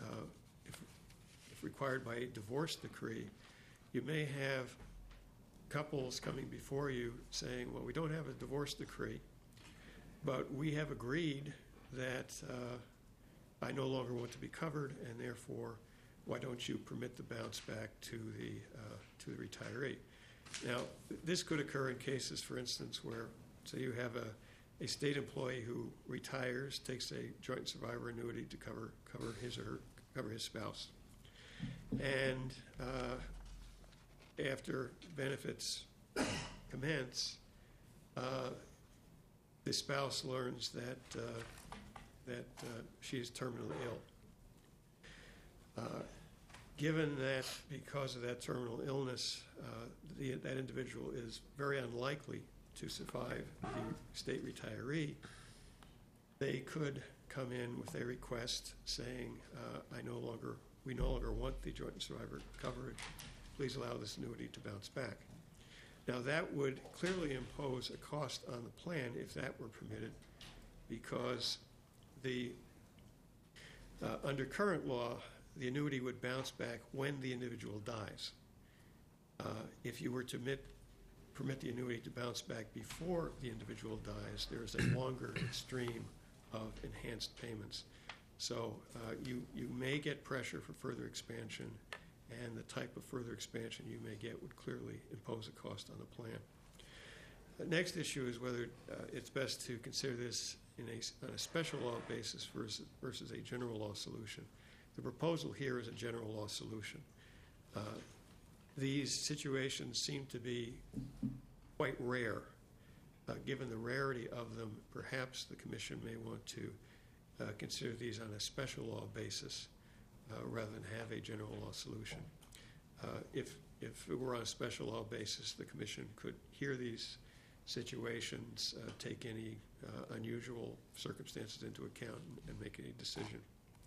required by a divorce decree, you may have couples coming before you saying, well, we don't have a divorce decree, but we have agreed that I no longer want to be covered, and therefore, why don't you permit the bounce back to the retiree? Now, this could occur in cases, for instance, where, say, you have a state employee who retires, takes a joint survivor annuity to cover his spouse, and after benefits commence, the spouse learns that she is terminally ill. Given that because of that terminal illness, that individual is very unlikely to survive the state retiree, they could come in with a request saying, we no longer want the joint and survivor coverage. Please allow this annuity to bounce back. Now, that would clearly impose a cost on the plan if that were permitted, because under current law, the annuity would bounce back when the individual dies. If you were to permit the annuity to bounce back before the individual dies, there is a longer stream of enhanced payments. So you may get pressure for further expansion, and the type of further expansion you may get would clearly impose a cost on the plan. The next issue is whether it's best to consider this on a special law basis versus a general law solution. The proposal here is a general law solution. These situations seem to be quite rare. Given the rarity of them, perhaps the Commission may want to consider these on a special law basis rather than have a general law solution. If it were on a special law basis, the Commission could hear these situations, take any unusual circumstances into account, and make a decision.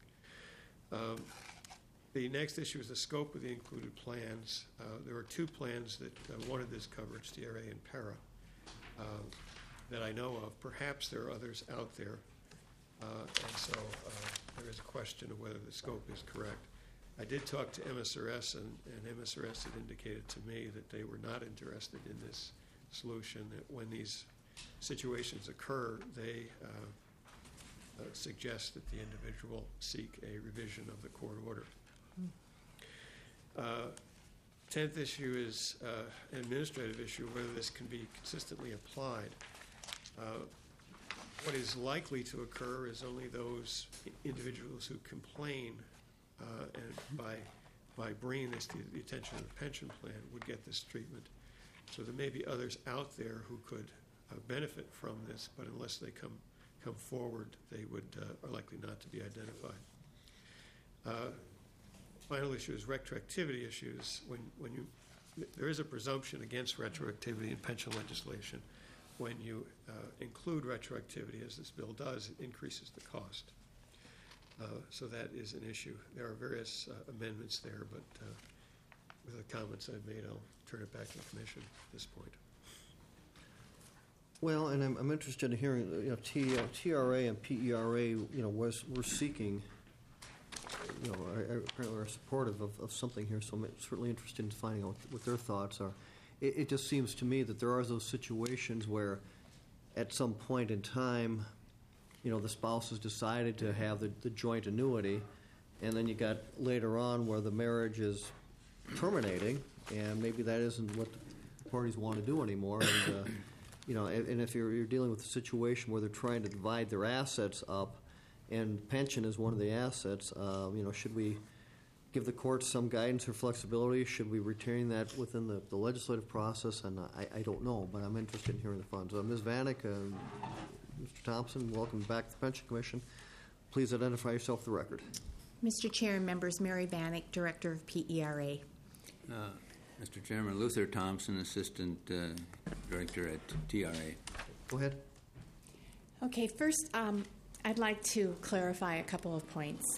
The next issue is the scope of the included plans. There are two plans that wanted this coverage, TRA and PARA, that I know of. Perhaps there are others out there, and so there is a question of whether the scope is correct. I did talk to MSRS, and MSRS had indicated to me that they were not interested in this solution, that when these situations occur, they suggest that the individual seek a revision of the court order. 10th issue is an administrative issue, whether this can be consistently applied. What is likely to occur is only those individuals who complain and by bringing this to the attention of the pension plan, would get this treatment. So there may be others out there who could benefit from this, but unless they come forward, they are likely not to be identified. Final issue is retroactivity issues. There is a presumption against retroactivity in pension legislation. When you include retroactivity, as this bill does, it increases the cost. So that is an issue. There are various amendments there, but with the comments I've made, I'll turn it back to the Commission at this point. Well, and I'm interested in hearing, TRA and PERA, we're seeking, apparently are supportive of something here, so I'm certainly interested in finding out what their thoughts are. It just seems to me that there are those situations where at some point in time, the spouse has decided to have the joint annuity, and then you got later on where the marriage is terminating, and maybe that isn't what the parties want to do anymore. And, and if you're dealing with a situation where they're trying to divide their assets up, and pension is one of the assets, should we give the courts some guidance or flexibility? Should we retain that within the legislative process? And I don't know, but I'm interested in hearing the funds. Ms. Vanek, Mr. Thompson, welcome back to the Pension Commission. Please identify yourself for the record. Mr. Chair and members, Mary Vanek, Director of PERA. Mr. Chairman, Luther Thompson, Assistant Director at TRA. Go ahead. Okay, first, I'd like to clarify a couple of points.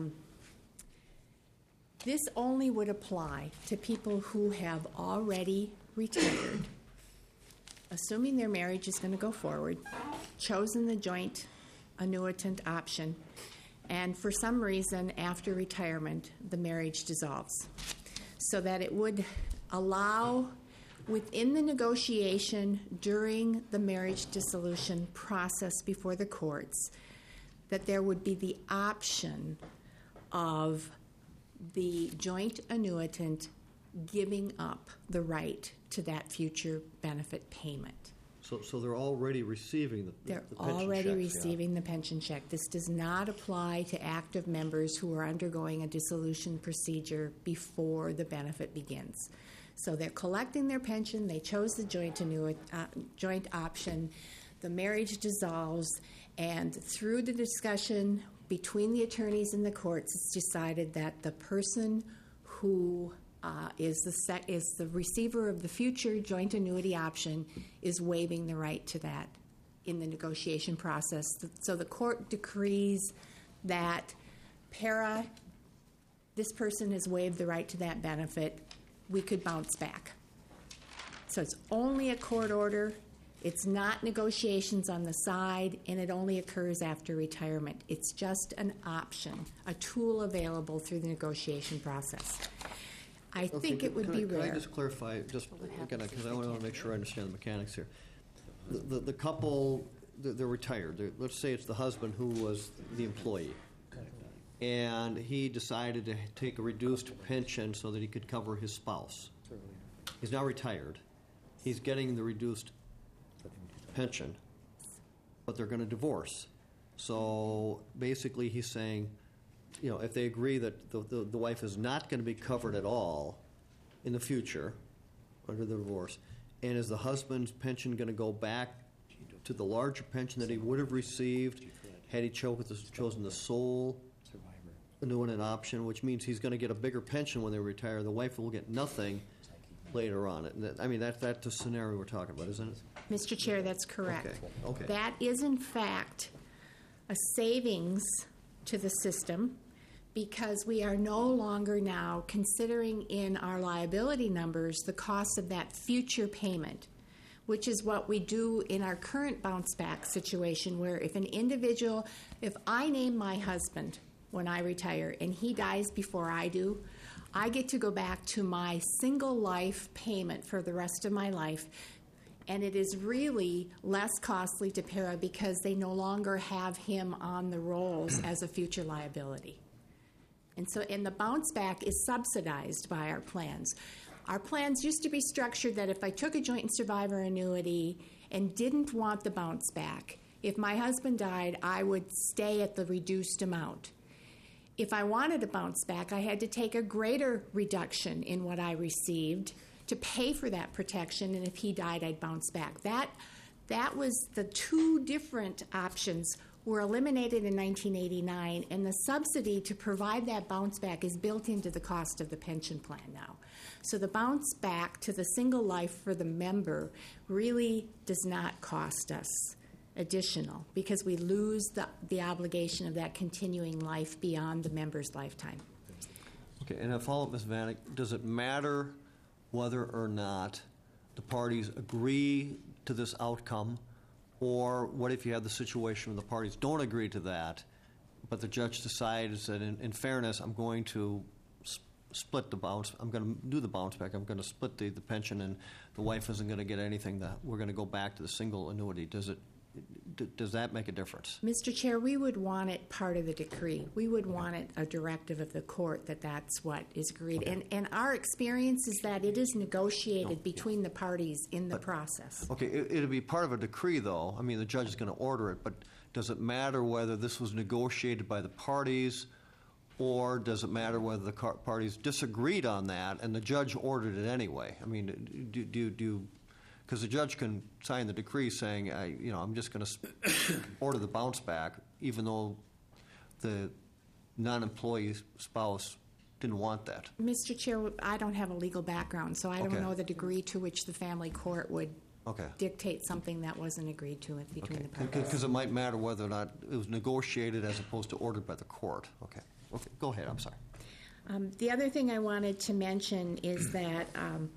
This only would apply to people who have already retired, assuming their marriage is going to go forward, chosen the joint annuitant option, and for some reason after retirement the marriage dissolves. So that it would allow within the negotiation during the marriage dissolution process before the courts that there would be the option of the joint annuitant giving up the right to that future benefit payment. So they're already receiving the pension check. They're already receiving the pension check. This does not apply to active members who are undergoing a dissolution procedure before the benefit begins. So they're collecting their pension. They chose the joint option. The marriage dissolves, and through the discussion between the attorneys and the courts, it's decided that the person who is the receiver of the future joint annuity option is waiving the right to that in the negotiation process. So the court decrees that this person has waived the right to that benefit. We could bounce back. So it's only a court order. It's not negotiations on the side, and it only occurs after retirement. It's just an option, a tool available through the negotiation process. I think it would be rare. Can I just clarify, just again, because I want to make sure I understand the mechanics here. The couple, they're retired. Let's say it's the husband who was the employee, and he decided to take a reduced pension so that he could cover his spouse. He's now retired. He's getting the reduced pension, but they're going to divorce. So basically he's saying, if they agree that the wife is not going to be covered at all in the future under the divorce, and is the husband's pension going to go back to the larger pension that he would have received had he chosen the sole annuitant option, which means he's going to get a bigger pension when they retire. The wife will get nothing later on. I mean, that's the scenario we're talking about, isn't it? Mr. Chair, that's correct. Okay. That is, in fact, a savings to the system because we are no longer now considering in our liability numbers the cost of that future payment, which is what we do in our current bounce back situation where if I name my husband when I retire and he dies before I do, I get to go back to my single life payment for the rest of my life. And it is really less costly to PERA because they no longer have him on the rolls as a future liability. And the bounce back is subsidized by our plans. Our plans used to be structured that if I took a joint and survivor annuity and didn't want the bounce back, if my husband died, I would stay at the reduced amount. If I wanted a bounce back, I had to take a greater reduction in what I received to pay for that protection, and if he died, I'd bounce back. That was the two different options were eliminated in 1989, and the subsidy to provide that bounce back is built into the cost of the pension plan now. So the bounce back to the single life for the member really does not cost us additional because we lose the obligation of that continuing life beyond the member's lifetime. Okay, and a follow-up, Ms. Vanek, does it matter whether or not the parties agree to this outcome, or what if you have the situation where the parties don't agree to that, but the judge decides that in fairness, I'm going to split the bounce, I'm going to do the bounce back, I'm going to split the pension, and the wife isn't going to get anything, that we're going to go back to the single annuity. Does that make a difference? Mr. Chair, we would want it part of the decree. We would want it a directive of the court that that's what is agreed. Okay. And our experience is that it is negotiated between the parties in the process. Okay, it'll be part of a decree, though. I mean, the judge is going to order it, but does it matter whether this was negotiated by the parties, or does it matter whether the parties disagreed on that and the judge ordered it anyway? I mean, because the judge can sign the decree saying, I'm just going to order the bounce back, even though the non-employee spouse didn't want that. Mr. Chair, I don't have a legal background, so I don't know the degree to which the family court would dictate something that wasn't agreed to between the parties. Because it might matter whether or not it was negotiated as opposed to ordered by the court. Okay, go ahead. I'm sorry. The other thing I wanted to mention is that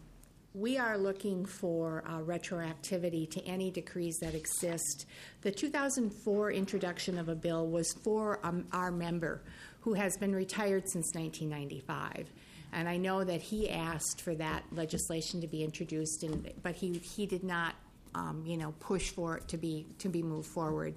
we are looking for retroactivity to any decrees that exist. The 2004 introduction of a bill was for our member who has been retired since 1995. And I know that he asked for that legislation to be introduced, but he did not, push for it to be moved forward.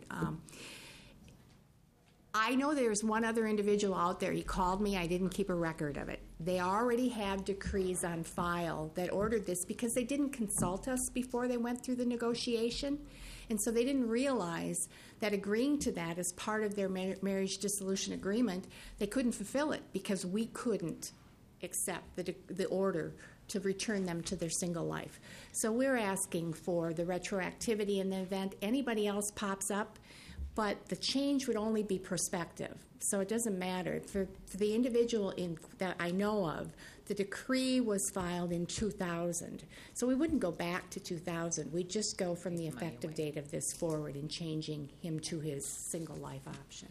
I know there's one other individual out there. He called me. I didn't keep a record of it. They already have decrees on file that ordered this because they didn't consult us before they went through the negotiation. And so they didn't realize that agreeing to that as part of their marriage dissolution agreement, they couldn't fulfill it because we couldn't accept the order to return them to their single life. So we're asking for the retroactivity in the event anybody else pops up, but the change would only be prospective. So it doesn't matter. For the individual that I know of, the decree was filed in 2000. So we wouldn't go back to 2000. We'd just go from the effective date of this forward in changing him to his single life option.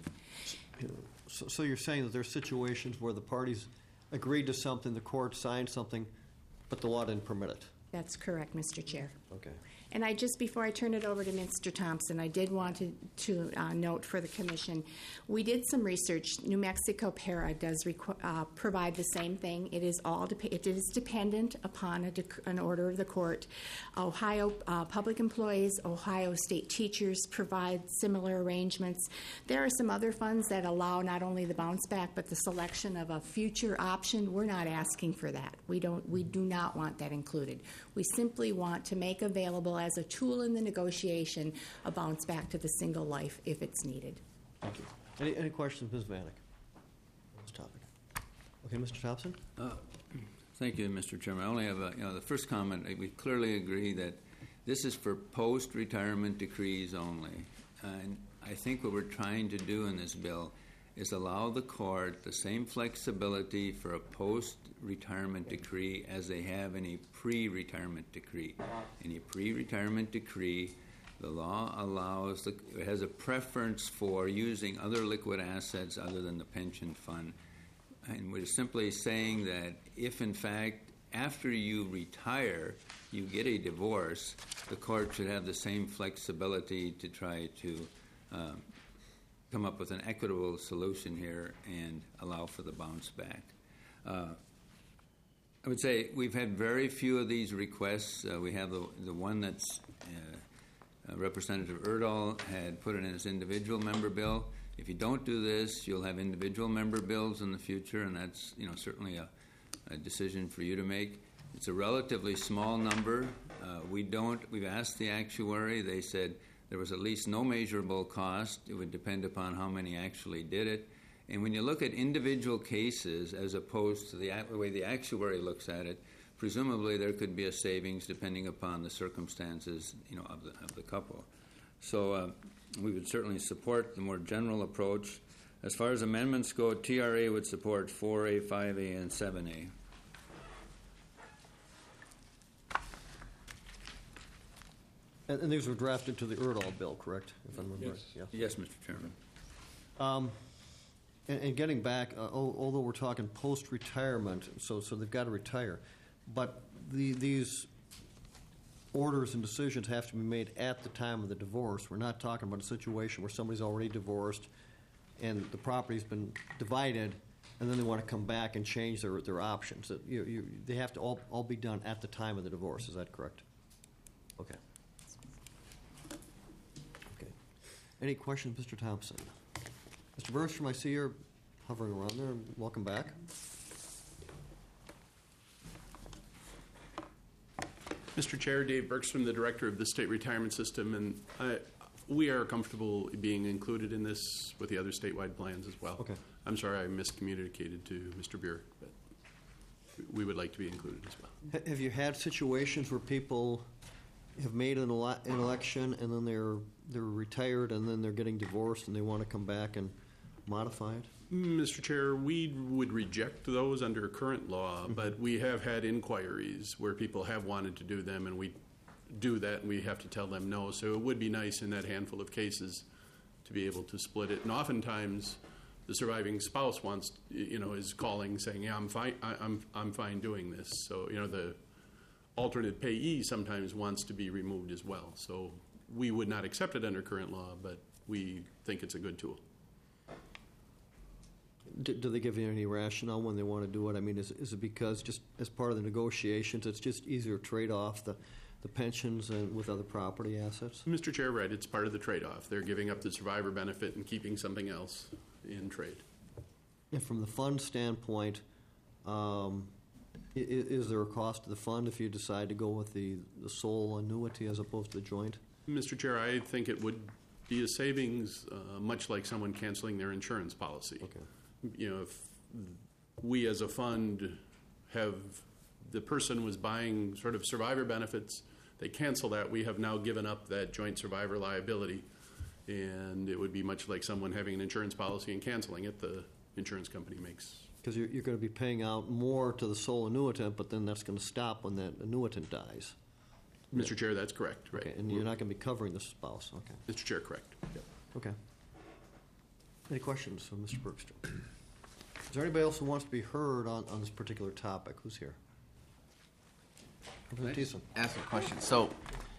So you're saying that there are situations where the parties agreed to something, the court signed something, but the law didn't permit it? That's correct, Mr. Chair. Okay. And before I turn it over to Mr. Thompson, I did want to note for the Commission, we did some research. New Mexico PARA does provide the same thing. It is dependent upon an order of the court. Ohio public employees, Ohio state teachers provide similar arrangements. There are some other funds that allow not only the bounce back, but the selection of a future option. We're not asking for that. We do not want that included. We simply want to make available as a tool in the negotiation a bounce back to the single life if it's needed. Thank you. Any questions, Ms. Vanek, on this topic? Okay, Mr. Thompson? Thank you, Mr. Chairman. I only have the first comment. We clearly agree that this is for post-retirement decrees only. And I think what we're trying to do in this bill is allow the court the same flexibility for a post-retirement decree as they have in a pre-retirement decree. In a pre-retirement decree, the law has a preference for using other liquid assets other than the pension fund. And we're simply saying that if, in fact, after you retire, you get a divorce, the court should have the same flexibility to try to come up with an equitable solution here and allow for the bounce back. I would say we've had very few of these requests. We have the one that's Representative Erdahl had put in his individual member bill. If you don't do this, you'll have individual member bills in the future, and that's certainly a decision for you to make. It's a relatively small number. We've asked the actuary. They said there was at least no measurable cost. It would depend upon how many actually did it. And when you look at individual cases as opposed to the way the actuary looks at it, presumably there could be a savings depending upon the circumstances, of the couple. So we would certainly support the more general approach. As far as amendments go, TRA would support 4A, 5A, and 7A. And these were drafted to the Erdahl bill, correct? If I remember right. Yes. Yes, Mr. Chairman. And getting back, although we're talking post-retirement, so they've got to retire, but these orders and decisions have to be made at the time of the divorce. We're not talking about a situation where somebody's already divorced and the property's been divided, and then they want to come back and change their options. They have to all be done at the time of the divorce. Is that correct? Okay. Okay. Any questions, Mr. Thompson? Mr. Bergstrom, I see you're hovering around there. Welcome back. Mr. Chair, Dave Bergstrom, the Director of the State Retirement System, and we are comfortable being included in this with the other statewide plans as well. Okay. I'm sorry I miscommunicated to Mr. Burek, but we would like to be included as well. Have you had situations where people have made an election and then they're retired and then they're getting divorced and they want to come back and modify it? Mr. Chair, we would reject those under current law, but we have had inquiries where people have wanted to do them, and we do that, and we have to tell them no. So it would be nice in that handful of cases to be able to split it. And oftentimes, the surviving spouse wants, is calling saying, "Yeah, I'm fine. I'm fine doing this." So the alternate payee sometimes wants to be removed as well. So we would not accept it under current law, but we think it's a good tool. Do they give you any rationale when they want to do it? I mean, is it because just as part of the negotiations, it's just easier to trade off the pensions and with other property assets? Mr. Chair, right, it's part of the trade-off. They're giving up the survivor benefit and keeping something else in trade. And from the fund standpoint, is there a cost to the fund if you decide to go with the sole annuity as opposed to the joint? Mr. Chair, I think it would be a savings, much like someone canceling their insurance policy. Okay. If we as a fund have, the person was buying sort of survivor benefits, they cancel that, we have now given up that joint survivor liability. And it would be much like someone having an insurance policy and canceling it, the insurance company makes. Because you're going to be paying out more to the sole annuitant, but then that's going to stop when that annuitant dies. Mr. Chair, that's correct, right. Okay, and you're not going to be covering the spouse. Okay. Mr. Chair, correct. Yep. Okay. Any questions for Mr. Bergstrom? Is there anybody else who wants to be heard on this particular topic? Who's here? Ask a question. So,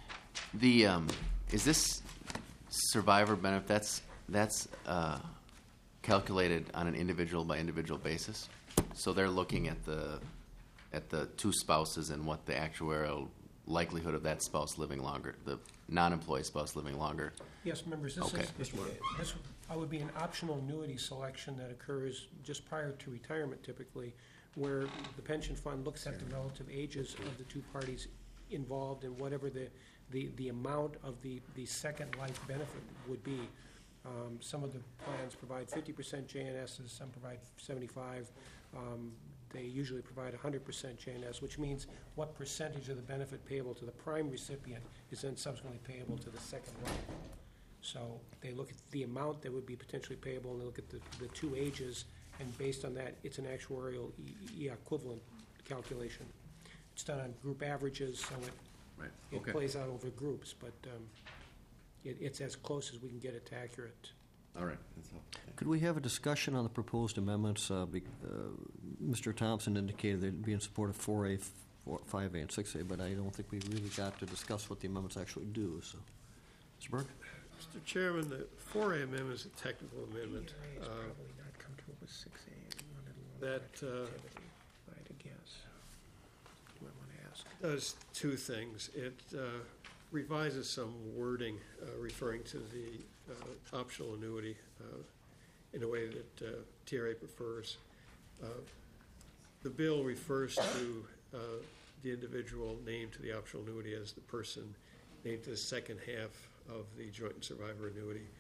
is this survivor benefit that's calculated on an individual by individual basis? So they're looking at the two spouses and what the actuarial likelihood of that spouse living longer, the non-employee spouse living longer. Yes, members, this would be an optional annuity selection that occurs just prior to retirement typically, where the pension fund looks at the relative ages of the two parties involved and whatever the amount of the second life benefit would be. Some of the plans provide 50% JNSs, some provide 75. They usually provide 100% JNS, which means what percentage of the benefit payable to the prime recipient is then subsequently payable to the second life. So they look at the amount that would be potentially payable, and they look at the two ages, and based on that, it's an actuarial equivalent calculation. It's done on group averages, so it plays out over groups, but it's as close as we can get it to accurate. All right. That's helpful. Could we have a discussion on the proposed amendments? Mr. Thompson indicated they'd be in support of 4A, 5A, and 6A, but I don't think we really got to discuss what the amendments actually do. So, Mr. Burke? Mr. Chairman, the 4A amendment is a technical amendment. Probably not comfortable with 6A. That I'd guess. You might want to ask. Does two things. It revises some wording referring to the optional annuity in a way that TRA prefers. The bill refers to the individual named to the optional annuity as the person named to the second half of the joint and survivor annuity.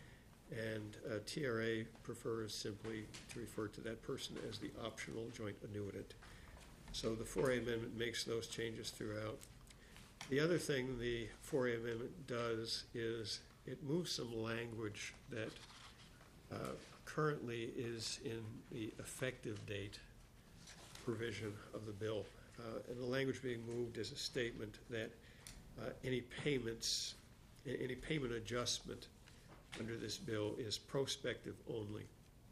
And TRA prefers simply to refer to that person as the optional joint annuitant. So the 4A amendment makes those changes throughout. The other thing the 4A amendment does is it moves some language that currently is in the effective date provision of the bill. And the language being moved is a statement that any payment adjustment under this bill is prospective only.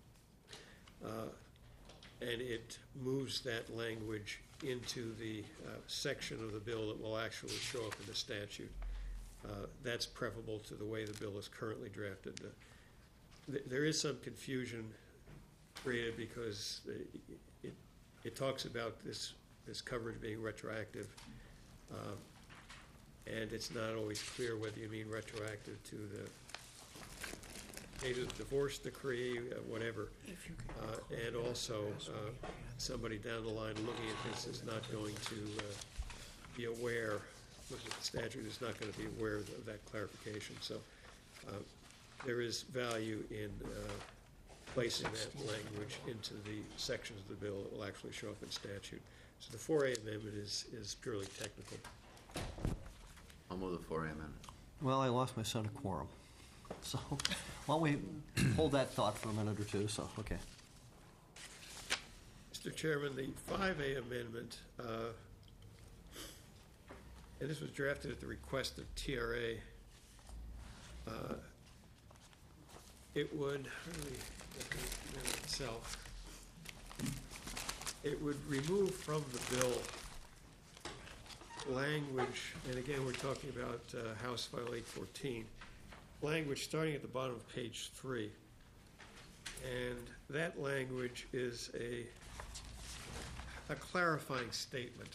And it moves that language into the section of the bill that will actually show up in the statute. That's preferable to the way the bill is currently drafted. There is some confusion created because it talks about this coverage being retroactive, and it's not always clear whether you mean retroactive to the date of the divorce decree, whatever. And also, somebody down the line looking at this is not going to be aware, looking at the statute, is not going to be aware of that clarification. So there is value in placing that language into the sections of the bill that will actually show up in statute. So the 4A amendment is purely technical. I'll move the 4A amendment. Well, I lost my son a quorum. So why don't we hold that thought for a minute or two? So, okay. Mr. Chairman, the 5A amendment, and this was drafted at the request of TRA, it would, let me get the amendment itself, it would remove from the bill language, and again, we're talking about House File 814, language starting at the bottom of page 3. And that language is a clarifying statement,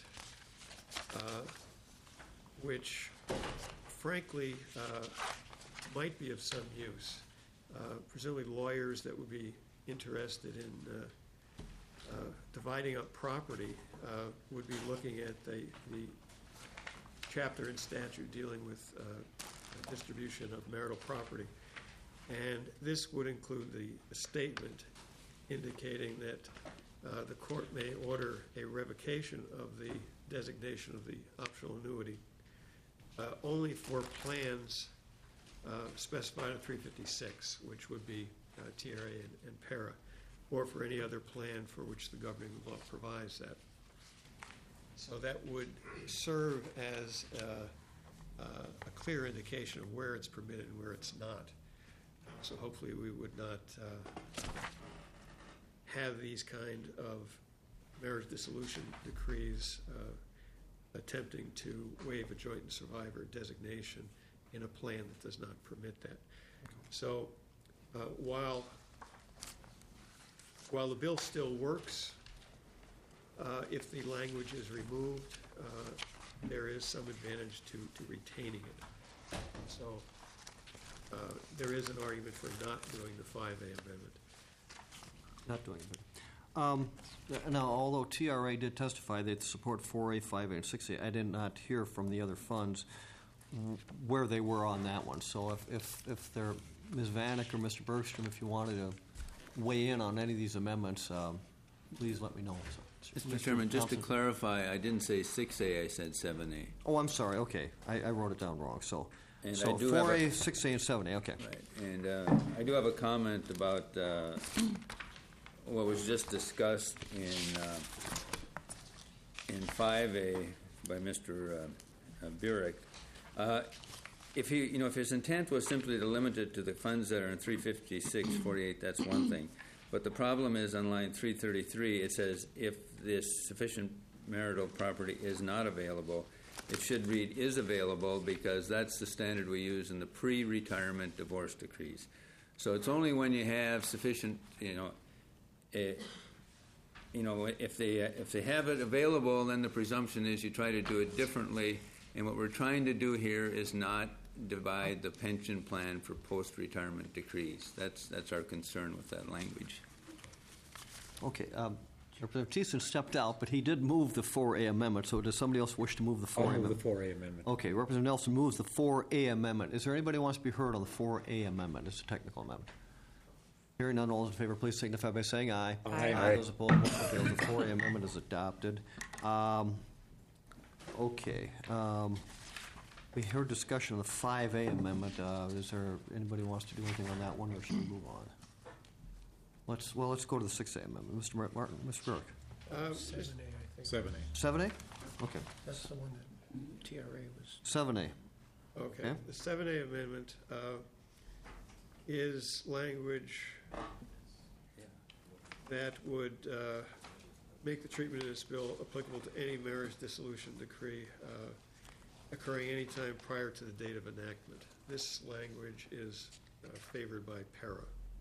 which frankly might be of some use. Presumably lawyers that would be interested in dividing up property would be looking at the chapter in statute dealing with distribution of marital property. And this would include the statement indicating that the court may order a revocation of the designation of the optional annuity only for plans specified in 356, which would be TRA and PARA, or for any other plan for which the governing law provides that. So that would serve as a clear indication of where it's permitted and where it's not. So hopefully we would not have these kind of marriage dissolution decrees attempting to waive a joint and survivor designation in a plan that does not permit that. So while the bill still works, if the language is removed, there is some advantage to retaining it. So there is an argument for not doing the 5A amendment. Not doing it. Now, although TRA did testify they support 4A, 5A, and 6A, I did not hear from the other funds where they were on that one. So if they're Ms. Vanek or Mr. Bergstrom, if you wanted to weigh in on any of these amendments, please let me know. So, Mr. Chairman, just to clarify, I didn't say 6A, I said 7A. Oh, I'm sorry. Okay, I wrote it down wrong. So, And so I do 4A, have a- 6A, and 7A. Okay. Right, and I do have a comment about what was just discussed in 5A by Mr. Burek. If his intent was simply to limit it to the funds that are in 356-48, that's one thing. But the problem is on line 333, it says if this sufficient marital property is not available, it should read is available because that's the standard we use in the pre-retirement divorce decrees. So it's only when you have sufficient, if they have it available, then the presumption is you try to do it differently. And what we're trying to do here is not divide the pension plan for post-retirement decrees. That's our concern with that language. Okay. Representative Thiessen stepped out, but he did move the 4A amendment, so does somebody else wish to move the 4A I'll amendment? move the 4A amendment. Okay, Representative Nelson moves the 4A amendment. Is there anybody who wants to be heard on the 4A amendment? It's a technical amendment. Hearing none, all those in favor, please signify by saying aye. Aye. Those opposed, motion fails. The 4A amendment is adopted. Okay. We heard discussion of the 5A amendment. Is there anybody who wants to do anything on that one, or should we move on? Let's go to the 6A amendment. Mr. Martin, Mr. Burke. 7A, I think. 7A. 7A? Okay. That's the one that TRA was. 7A. Okay. Okay. The 7A amendment is language that would make the treatment of this bill applicable to any marriage dissolution decree occurring any time prior to the date of enactment. This language is favored by para.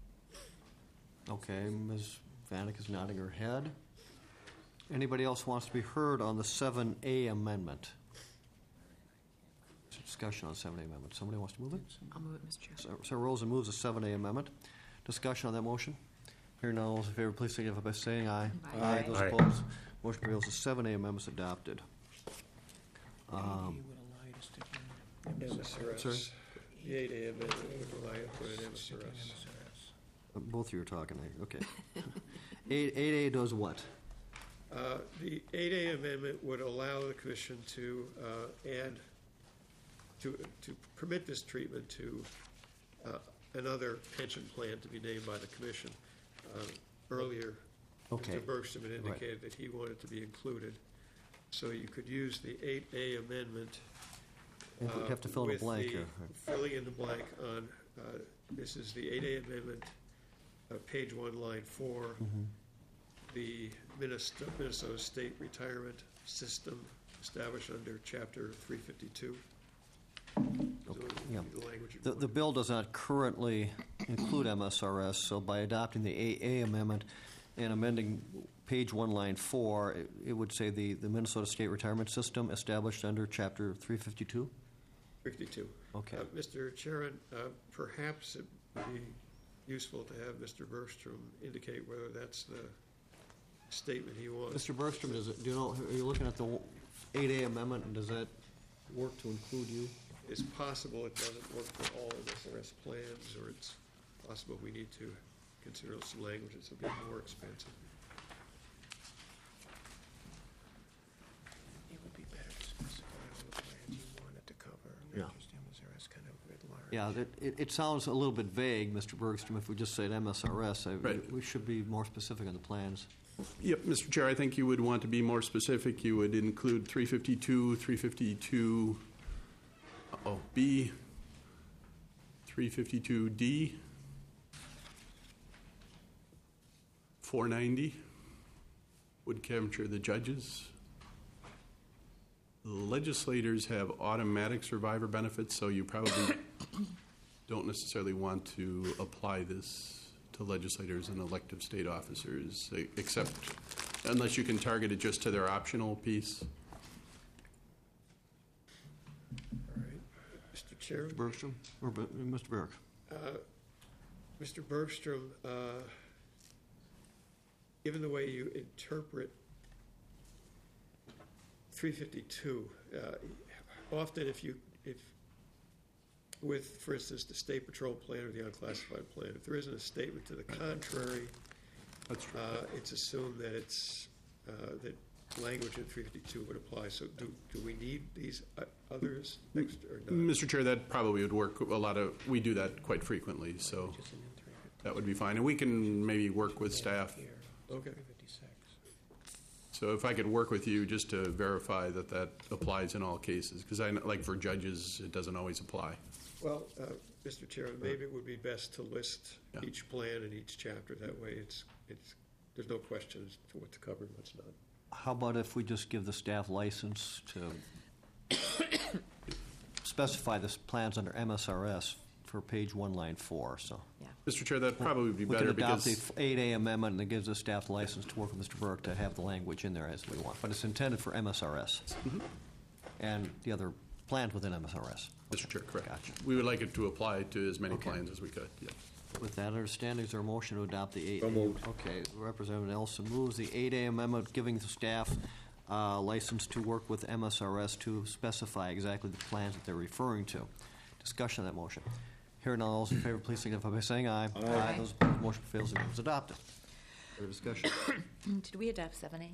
Okay, Ms. Vanek is nodding her head. Anybody else wants to be heard on the 7A amendment? There's a discussion on the 7A amendment. Somebody wants to move it? I'll move it, Mr. Chair. Sarah Rosen moves the 7A amendment. Discussion on that motion? Hearing none, all those in favor, please signify by saying aye. Aye. Those Aye. opposed, motion prevails. The 7A amendment is adopted. Would allow you to stick in MSRS. Sorry? The 8A amendment would allow you to put in MSRS. Both of you are talking, okay. 8A does what? The 8A amendment would allow the commission to add, to permit this treatment to another pension plan to be named by the commission. Earlier, Okay. Mr. Bergstrom had indicated that he wanted to be included. So you could use the 8A amendment. You have to fill in a with blank the- here. Filling in the blank on, this is the 8A amendment, page 1, line 4. The Minnesota State Retirement System established under Chapter 352. Yeah. The language you The wanted. bill does not currently include MSRS, so by adopting the 8A amendment and amending page 1, line 4, it would say the Minnesota State Retirement System established under Chapter 352? 52. Okay. Mr. Chairman, perhaps it would be useful to have Mr. Bergstrom indicate whether that's the statement he wants. Mr. Bergstrom, do you know, are you looking at the 8A amendment, and does that work to include you? It's possible it doesn't work for all MSRS plans, or it's possible we need to consider some language that's a bit more expensive. It would be better to specify all the plans you wanted to cover, Yeah. not just MSRS kind of writ large. Yeah, it sounds a little bit vague, Mr. Bergstrom, if we just said MSRS. Right. We should be more specific on the plans. Yep, Mr. Chair, I think you would want to be more specific. You would include 352, 352 B, 352D, 490 would capture the judges. Legislators have automatic survivor benefits, so you probably don't necessarily want to apply this to legislators and elective state officers, except unless you can target it just to their optional piece. All right. Mr. Chair? Mr. Bergstrom, or Mr. Burke? Mr. Bergstrom, given the way you interpret 352, often if with, for instance, the state patrol plan or the unclassified plan, if there isn't a statement to the contrary, That's true. it's assumed that it's that language in 352 would apply. So do we need these others extra or not? Mr. Chair, that probably would work. We do that quite frequently, so that would be fine. And we can maybe work with staff. Okay. So if I could work with you just to verify that that applies in all cases, because like for judges, it doesn't always apply. Well, Mr. Chairman, maybe it would be best to list each plan and each chapter. That way there's no question as to what's covered and what's not. How about if we just give the staff license to specify the plans under MSRS for page 1, line 4, so. Mr. Chair, that probably would be We better could adopt because the 8A amendment, and it gives the staff license to work with Mr. Burke to have the language in there as we want. But it's intended for MSRS and the other plans within MSRS. Mr. Chair, correct. Gotcha. We would like it to apply to as many plans as we could. Yeah. With that understanding, is there a motion to adopt the 8A? So moved. Okay, Representative Nelson moves the 8A amendment, giving the staff license to work with MSRS to specify exactly the plans that they're referring to. Discussion of that motion. Hearing none, all those in favor, please signify by saying aye. Aye. Those opposed, motion fails and is adopted. Further discussion? Did we adopt 7A?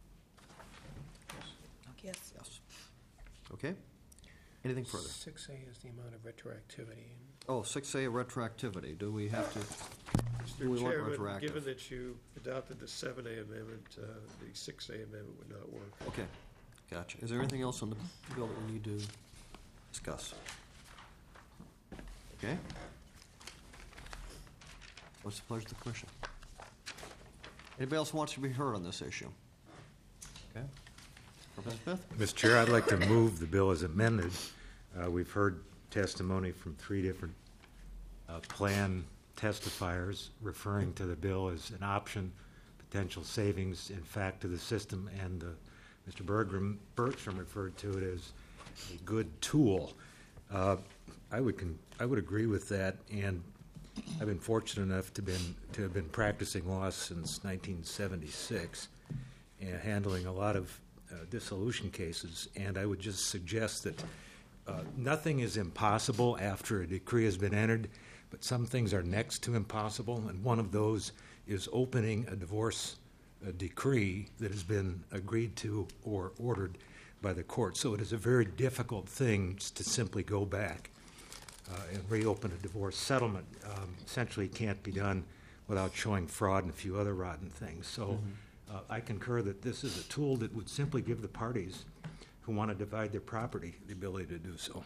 Yes. Yes. Okay. Anything further? 6A is the amount of retroactivity. Oh, 6A retroactivity. Do we have to, do we Mr. want Chairman, retroactive? given that you adopted the 7A amendment, the 6A amendment would not work. Okay, gotcha. Is there anything else on the bill that we need to discuss? Okay. What's the pleasure of the commission? Anybody else wants to be heard on this issue? Okay. Representative Smith? Mr. Chair, I'd like to move the bill as amended. We've heard testimony from 3 different plan testifiers referring to the bill as an option, potential savings, in fact, to the system, and Mr. Bergstrom referred to it as a good tool. I would agree with that, and I've been fortunate enough to have been practicing law since 1976 and handling a lot of dissolution cases, and I would just suggest that nothing is impossible after a decree has been entered, but some things are next to impossible, and one of those is opening a divorce decree that has been agreed to or ordered by the court. So it is a very difficult thing to simply go back and reopen a divorce settlement. Essentially, it can't be done without showing fraud and a few other rotten things. So I concur that this is a tool that would simply give the parties who want to divide their property the ability to do so.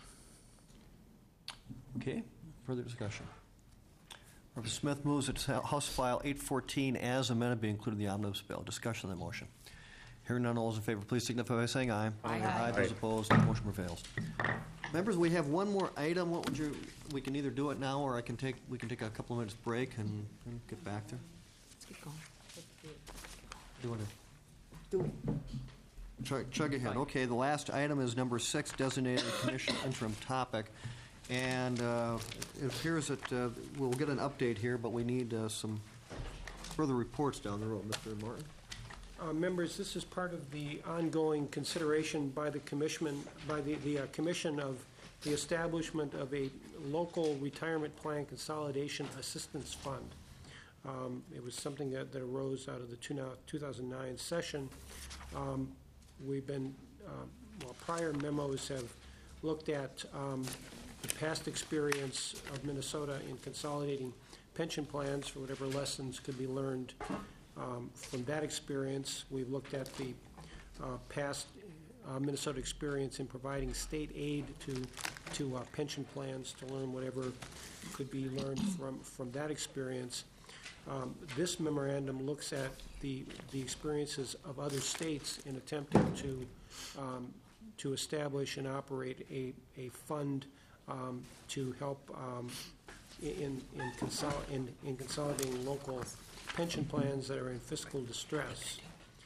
Okay, further discussion. Representative Smith moves that House File 814 as amended be included in the omnibus bill. Discussion of the motion. Hearing none, all those in favor, please signify by saying aye. Aye. Those opposed, motion prevails. Members, we have one more item. What would you? We can either do it now, or we can take a couple of minutes break and get back there. Let's keep going. Do you want to? Do it. Chug ahead. Okay, the last item is number 6, designated commission interim topic. And it appears that we'll get an update here, but we need some further reports down the road. Mr. Martin? Members, this is part of the ongoing consideration by the commission, commission of the establishment of a local retirement plan consolidation assistance fund. It was something that arose out of the 2009 session. We've been, prior memos have looked at the past experience of Minnesota in consolidating pension plans for whatever lessons could be learned from that experience. We've looked at the past Minnesota experience in providing state aid to pension plans to learn whatever could be learned from that experience. This memorandum looks at the experiences of other states in attempting to establish and operate a fund to help in consolidating local pension plans that are in fiscal distress.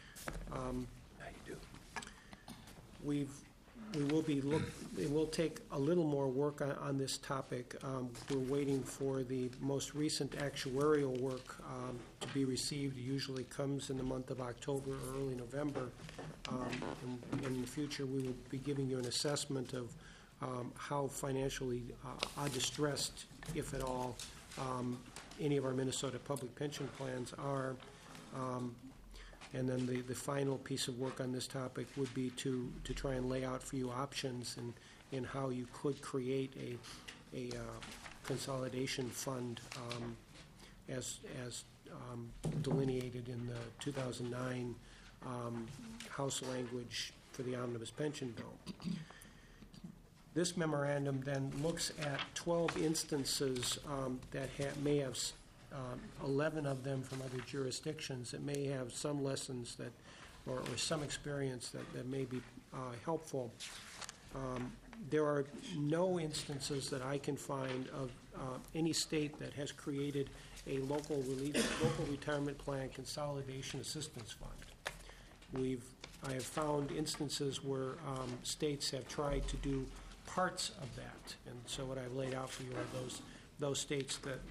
It will take a little more work on this topic. We're waiting for the most recent actuarial work to be received. It usually comes in the month of October or early November. In the future, we will be giving you an assessment of how financially distressed, if at all, any of our Minnesota public pension plans are. And then the final piece of work on this topic would be to try and lay out for you options in how you could create a consolidation fund as delineated in the 2009 House language for the omnibus pension bill. This memorandum then looks at 12 instances that may have 11 of them from other jurisdictions that may have some lessons that, or some experience that may be helpful. There are no instances that I can find of any state that has created a local retirement plan consolidation assistance fund. I have found instances where states have tried to do parts of that, and so what I've laid out for you are those states that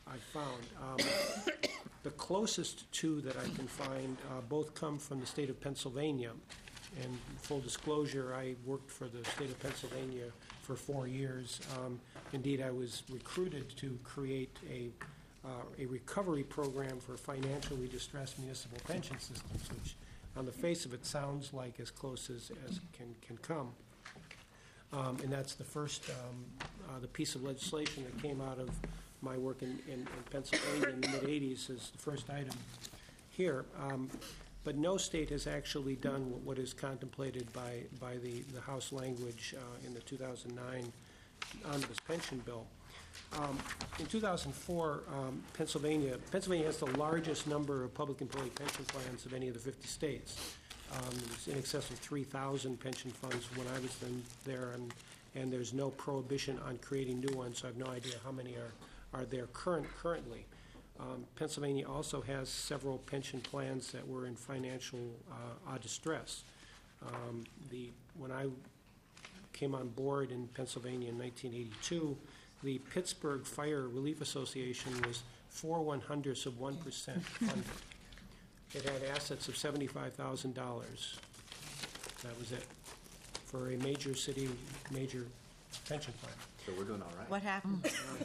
I've found. The closest two that I can find both come from the state of Pennsylvania. And full disclosure, I worked for the state of Pennsylvania for 4 years. Indeed, I was recruited to create a recovery program for financially distressed municipal pension systems, which on the face of it sounds like as close as can come. And that's the first, the piece of legislation that came out of my work in Pennsylvania in the mid-'80s is the first item here. But no state has actually done what is contemplated by the House language in the 2009 omnibus pension bill. In 2004, Pennsylvania has the largest number of public employee pension plans of any of the 50 states. It's in excess of 3,000 pension funds when I was there, and there's no prohibition on creating new ones, so I have no idea how many are there currently. Pennsylvania also has several pension plans that were in financial distress. When I came on board in Pennsylvania in 1982, the Pittsburgh Fire Relief Association was 4/100ths of 1% funded. It had assets of $75,000. That was it for a major city, major pension plan. So we're doing all right. What happened?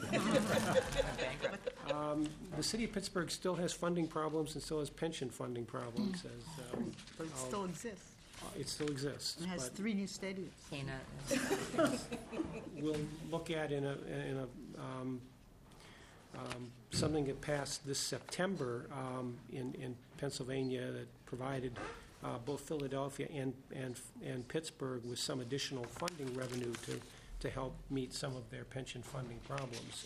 The city of Pittsburgh still has funding problems and still has pension funding problems. But it still exists. It still exists. It has but 3 new stadiums. we'll look at in a something that passed this September in Pennsylvania that provided both Philadelphia and Pittsburgh with some additional funding revenue to help meet some of their pension funding problems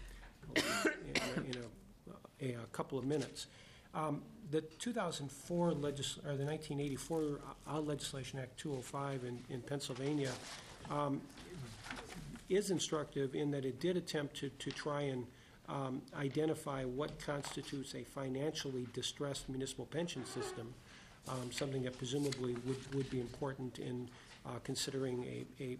in a couple of minutes. The 2004 or the 1984 Legislation Act 205 in Pennsylvania is instructive in that it did attempt to try and identify what constitutes a financially distressed municipal pension system, something that presumably would be important in considering a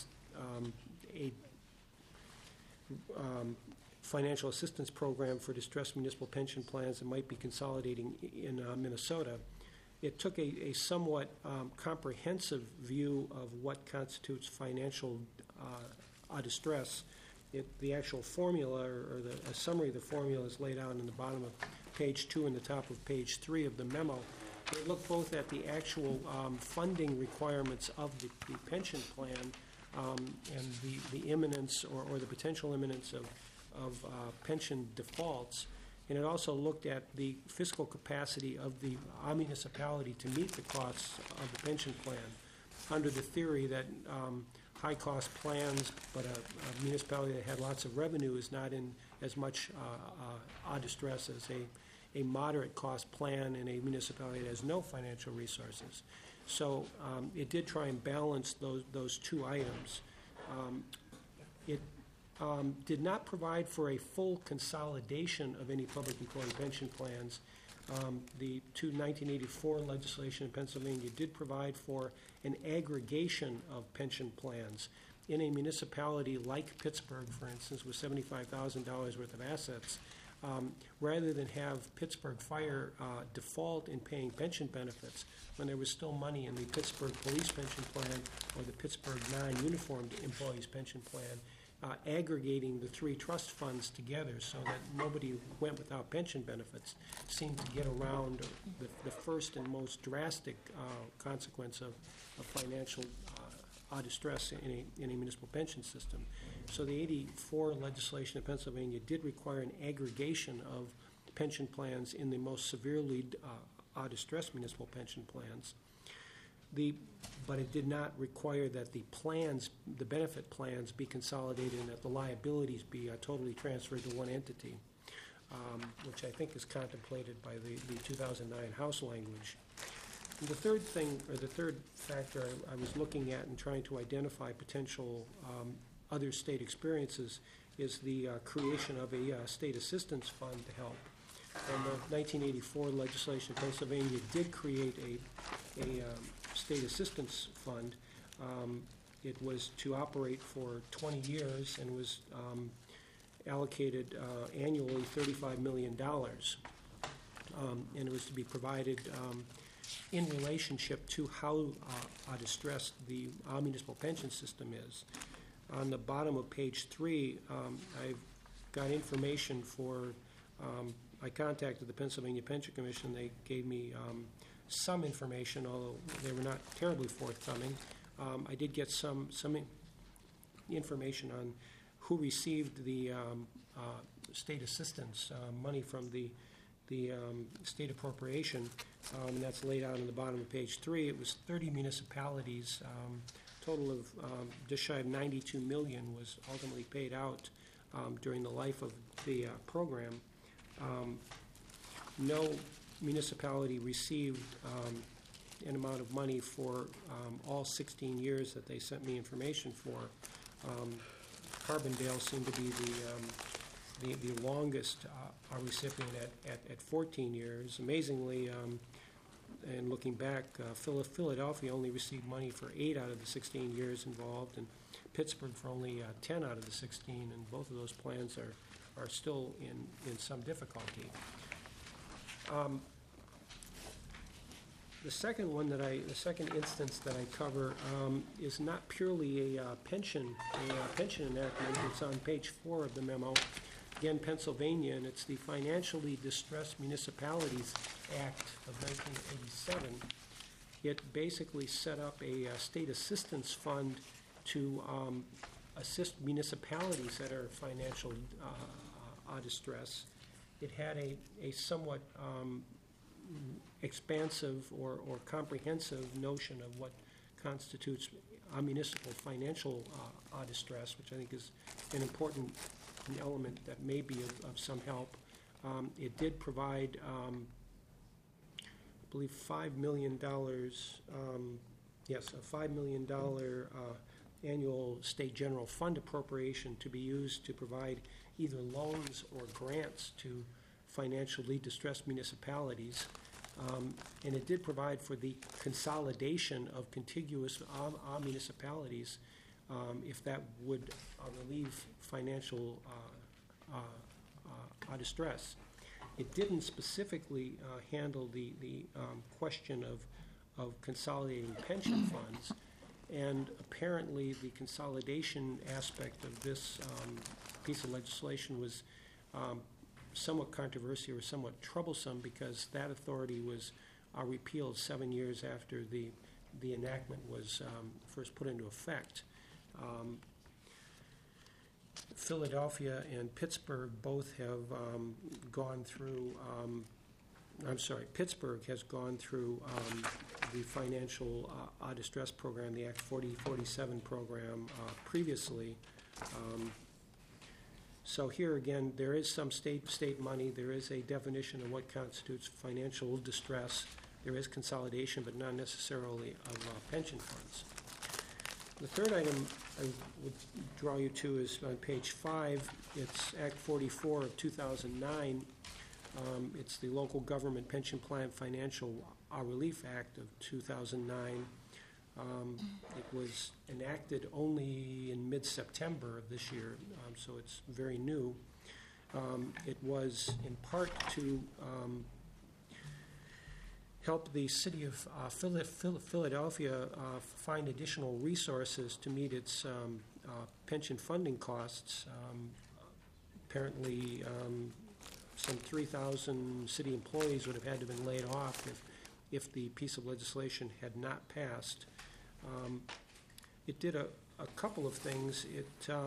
financial assistance program for distressed municipal pension plans that might be consolidating in Minnesota. It took a somewhat comprehensive view of what constitutes financial distress. The actual formula, or a summary of the formula, is laid out in the bottom of page 2 and the top of page 3 of the memo. They look both at the actual funding requirements of the pension plan and the imminence or the potential imminence of pension defaults. And it also looked at the fiscal capacity of the municipality to meet the costs of the pension plan under the theory that high-cost plans, but a municipality that had lots of revenue is not in as much distress as a moderate-cost plan in a municipality that has no financial resources. So it did try and balance those two items. It did not provide for a full consolidation of any public employee pension plans. The 1984 legislation in Pennsylvania did provide for an aggregation of pension plans in a municipality like Pittsburgh, for instance, with $75,000 worth of assets. Rather than have Pittsburgh Fire default in paying pension benefits when there was still money in the Pittsburgh Police Pension Plan or the Pittsburgh Non-Uniformed Employees Pension Plan, aggregating the 3 trust funds together so that nobody went without pension benefits seemed to get around the first and most drastic consequence of financial distress in a municipal pension system. So the 84 legislation in Pennsylvania did require an aggregation of pension plans in the most severely distressed municipal pension plans. But it did not require that the benefit plans be consolidated and that the liabilities be totally transferred to one entity, which I think is contemplated by the 2009 House language. And the third factor I was looking at and trying to identify potential other state experiences is the creation of a state assistance fund to help. And the 1984 legislation in Pennsylvania did create a state assistance fund. It was to operate for 20 years and was allocated annually $35 million. And it was to be provided in relationship to how distressed our municipal pension system is. On the bottom of page 3, I've got information for, I contacted the Pennsylvania Pension Commission. They gave me some information, although they were not terribly forthcoming. I did get some information on who received the state assistance money from the state appropriation, and that's laid out on the bottom of page 3. It was 30 municipalities. Total of just shy of $92 million was ultimately paid out during the life of the program. No municipality received an amount of money for all 16 years that they sent me information for. Carbondale seemed to be the longest recipient at 14 years. Amazingly, and looking back, Philadelphia only received money for 8 out of the 16 years involved, and Pittsburgh for only 10 out of the 16, and both of those plans are still in some difficulty. The second instance that I cover is not purely a pension enactment. It's on page 4 of the memo. Again, Pennsylvania, and it's the Financially Distressed Municipalities Act of 1987. It basically set up a state assistance fund to assist municipalities that are financial distress. It had a somewhat expansive or comprehensive notion of what constitutes a municipal financial distress, which I think is an important element that may be of some help. It did provide, I believe, $5 million, yes, a $5 million annual state general fund appropriation to be used to provide either loans or grants to financially distressed municipalities. And it did provide for the consolidation of contiguous municipalities if that would relieve financial distress. It didn't specifically handle the question of consolidating pension funds, and apparently the consolidation aspect of this piece of legislation was somewhat controversial or somewhat troublesome because that authority was repealed 7 years after the enactment was first put into effect. Philadelphia and Pittsburgh both have gone through, Pittsburgh has gone through the financial distress program, the Act 4047 program previously. So here again, there is some state money. There is a definition of what constitutes financial distress. There is consolidation, but not necessarily of pension funds. The third item I would draw you to is on page 5. It's Act 44 of 2009. It's the Local Government Pension Plan Financial Relief Act of 2009. It was enacted only in mid-September of this year, so it's very new. It was in part to help the city of Philadelphia find additional resources to meet its pension funding costs. Apparently, some 3,000 city employees would have had to have been laid off if the piece of legislation had not passed. It did a couple of things. It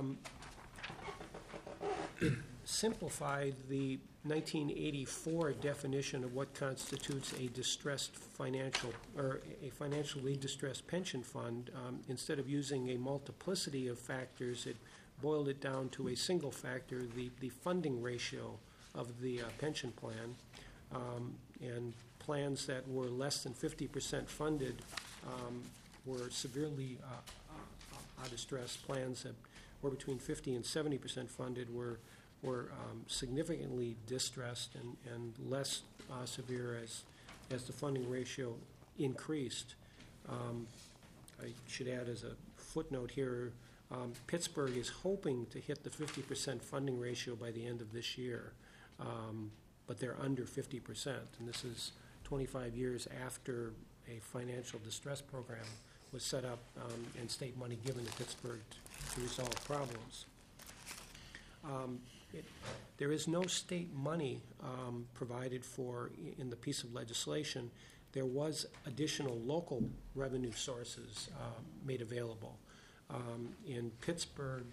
simplified the 1984 definition of what constitutes a distressed financial or a financially distressed pension fund. Instead of using a multiplicity of factors, it boiled it down to a single factor, the funding ratio of the pension plan. And plans that were less than 50% funded were severely distressed. Plans that were between 50 and 70% funded were significantly distressed and less severe as the funding ratio increased. I should add as a footnote here, Pittsburgh is hoping to hit the 50% funding ratio by the end of this year, but they're under 50%, and this is 25 years after a financial distress program was set up and state money given to Pittsburgh to resolve problems. There is no state money provided for in the piece of legislation. There was additional local revenue sources made available. In Pittsburgh,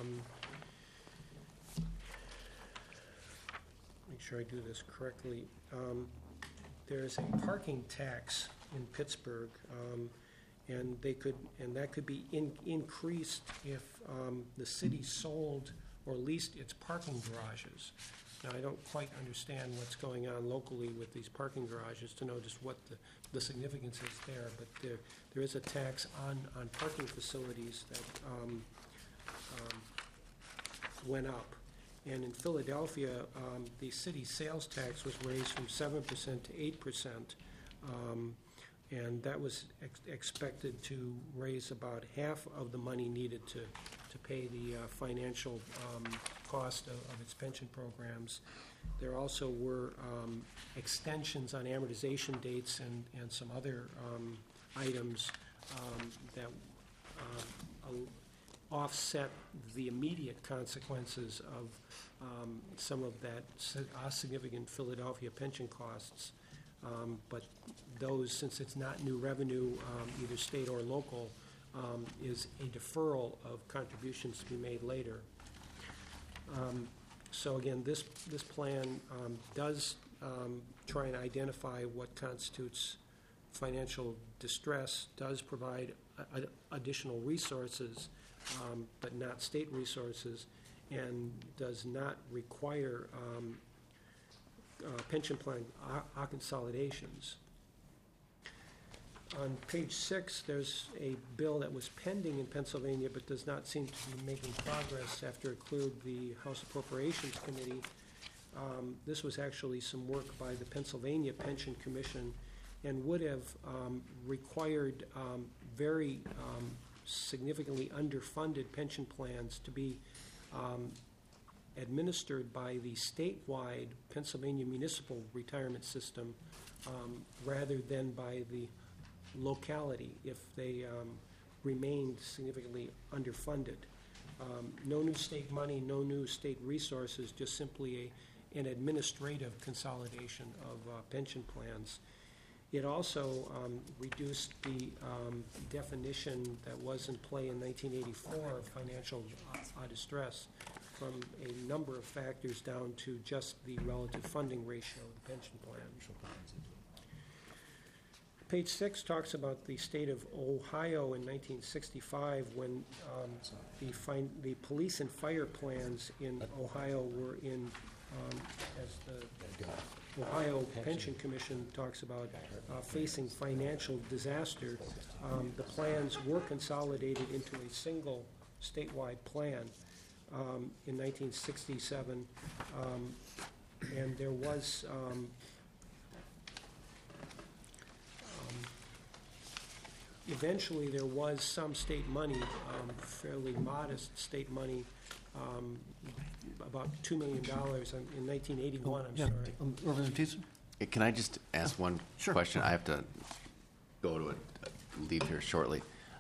make sure I do this correctly, there's a parking tax in Pittsburgh, and that could be increased if the city sold or leased its parking garages. Now, I don't quite understand what's going on locally with these parking garages to know just what the significance is there, but there is a tax on parking facilities that went up. And in Philadelphia, the city sales tax was raised from 7% to 8%, and that was expected to raise about half of the money needed to pay the financial cost of its pension programs. There also were extensions on amortization dates and some other items that offset the immediate consequences of some of that significant Philadelphia pension costs. But those, since it's not new revenue, either state or local, is a deferral of contributions to be made later. So again, this plan does try and identify what constitutes financial distress, does provide additional resources, but not state resources, and does not require pension plan consolidations. On page 6, there's a bill that was pending in Pennsylvania but does not seem to be making progress after it cleared the House Appropriations Committee. This was actually some work by the Pennsylvania Pension Commission and would have required very significantly underfunded pension plans to be administered by the statewide Pennsylvania Municipal Retirement System rather than by the locality if they remained significantly underfunded. No new state money, no new state resources, just simply an administrative consolidation of pension plans. It also reduced the definition that was in play in 1984 of financial distress from a number of factors down to just the relative funding ratio of the pension plan. Page 6 talks about the state of Ohio in 1965 when the police and fire plans in Ohio were in, as the Ohio Pension Commission talks about, facing financial disaster. The plans were consolidated into a single statewide plan in 1967, and there was eventually there was some state money, fairly modest state money, about $2 million in 1981, I'm sorry. Representative Thiessen? Can I just ask one question? I have to go to leave here shortly.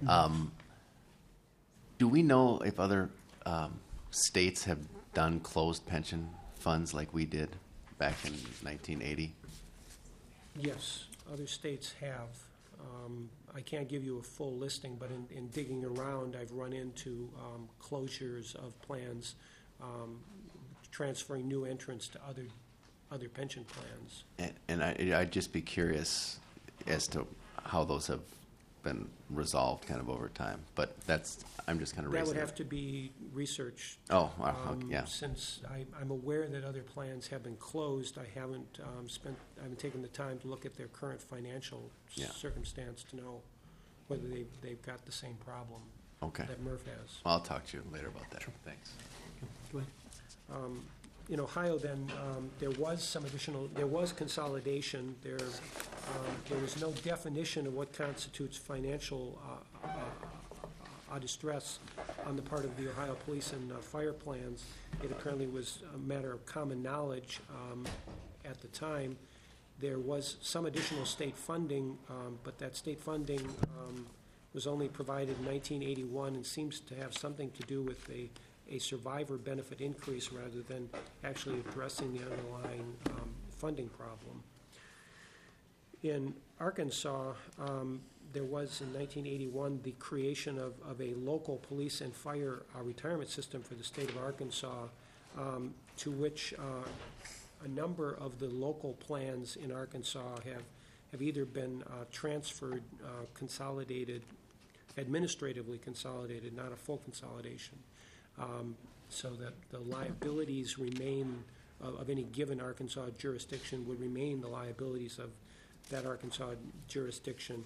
Do we know if other states have done closed pension funds like we did back in 1980? Yes, other states have. I can't give you a full listing, but in digging around, I've run into closures of plans, transferring new entrants to other pension plans. And I'd just be curious as to how those have been resolved kind of over time. But I'm just kind of raising that would have to be researched. Oh, yeah. Since I'm aware that other plans have been closed, I haven't taken the time to look at their current financial circumstance to know whether they've got the same problem that Murph has. Well, I'll talk to you later about that. Thanks. Go ahead. In Ohio, then, there was consolidation. There was no definition of what constitutes financial distress on the part of the Ohio Police and Fire plans. It apparently was a matter of common knowledge at the time. There was some additional state funding, but that state funding was only provided in 1981 and seems to have something to do with a survivor benefit increase rather than actually addressing the underlying funding problem. In Arkansas, there was in 1981 the creation of a local police and fire retirement system for the state of Arkansas, to which a number of the local plans in Arkansas have either been transferred, consolidated, administratively consolidated, not a full consolidation, so that the liabilities remain of any given Arkansas jurisdiction would remain the liabilities of that Arkansas jurisdiction.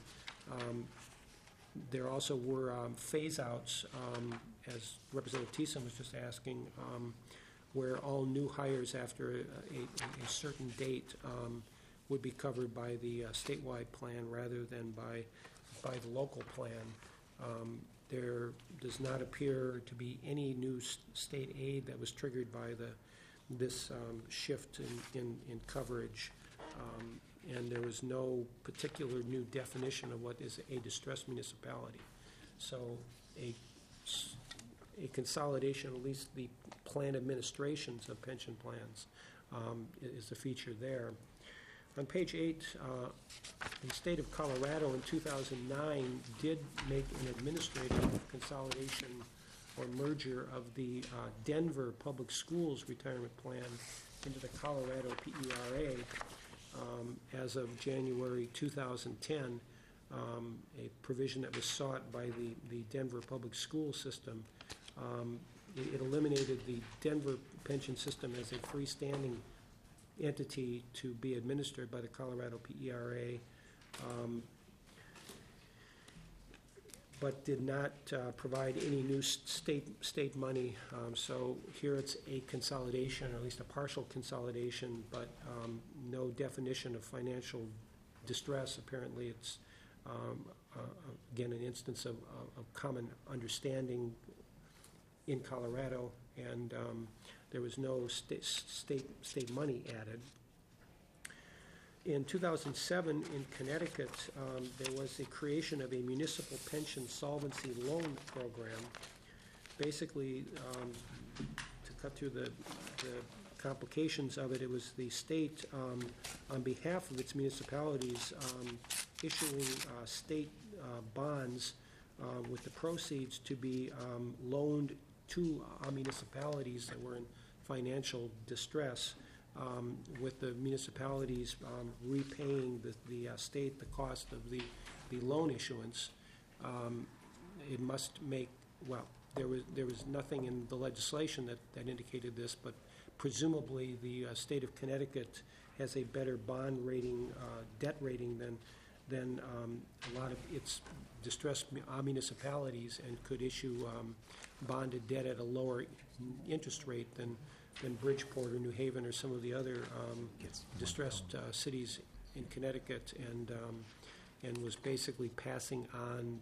There also were phase-outs, as Representative Thiessen was just asking, where all new hires after a certain date would be covered by the statewide plan rather than by the local plan. There does not appear to be any new state aid that was triggered by this shift in coverage. And there was no particular new definition of what is a distressed municipality. So a consolidation, at least the plan administrations of pension plans, is a feature there. On page 8, the state of Colorado in 2009 did make an administrative consolidation or merger of the Denver Public Schools retirement plan into the Colorado PERA. As of January 2010, a provision that was sought by the Denver Public School System. It eliminated the Denver pension system as a freestanding entity to be administered by the Colorado PERA, but did not provide any new state money. So here it's a consolidation, or at least a partial consolidation, but no definition of financial distress. Apparently it's, again, an instance of common understanding in Colorado, and there was no state money added. In 2007, in Connecticut, there was the creation of a municipal pension solvency loan program. Basically, to cut through the complications of it, it was the state, on behalf of its municipalities, issuing state bonds with the proceeds to be loaned to municipalities that were in financial distress, with the municipalities repaying the state the cost of the loan issuance. It must make, well, there was nothing in the legislation that indicated this, but presumably the state of Connecticut has a better bond rating, debt rating than a lot of its distressed municipalities, and could issue bonded debt at a lower interest rate than Bridgeport or New Haven or some of the other distressed cities in Connecticut, and was basically passing on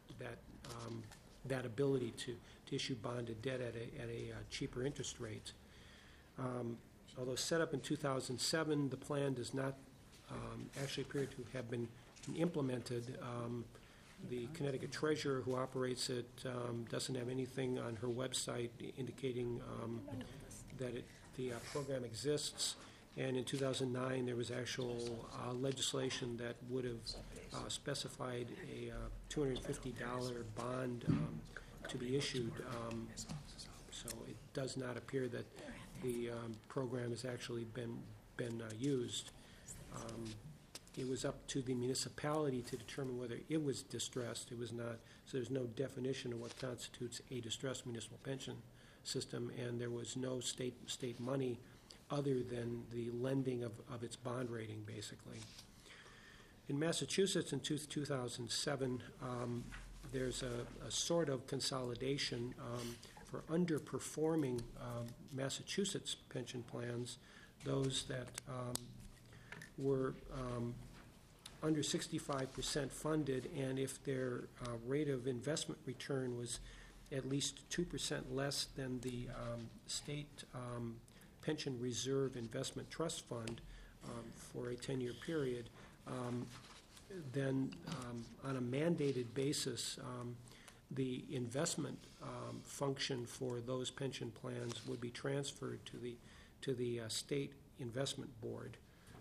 that ability to issue bonded debt at a cheaper interest rate. Although set up in 2007, the plan does not actually appear to have been implemented. The Connecticut treasurer who operates it doesn't have anything on her website indicating that the program exists. And in 2009, there was actual legislation that would have specified a $250 bond to be issued. So it does not appear that the program has actually been used. It was up to the municipality to determine whether it was distressed. It was not. So there's no definition of what constitutes a distressed municipal pension system, and there was no state money other than the lending of its bond rating, basically. In Massachusetts in 2007, there's a sort of consolidation for underperforming Massachusetts pension plans, those that were under 65% funded, and if their rate of investment return was at least 2% less than the state pension reserve investment trust fund for a 10-year period, then on a mandated basis, the investment function for those pension plans would be transferred to the state investment board.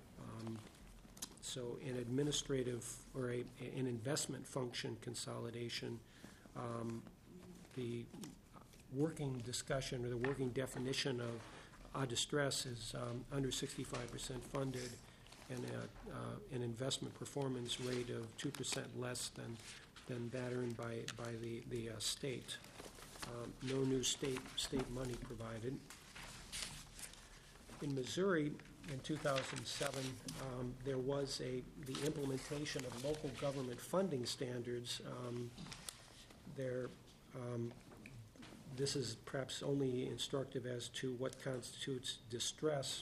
So an administrative or an investment function consolidation, the working discussion or the working definition of distress is under 65% funded, and an investment performance rate of 2% less than that earned by the state. No new state money provided. In Missouri, in 2007, there was the implementation of local government funding standards. This is perhaps only instructive as to what constitutes distress.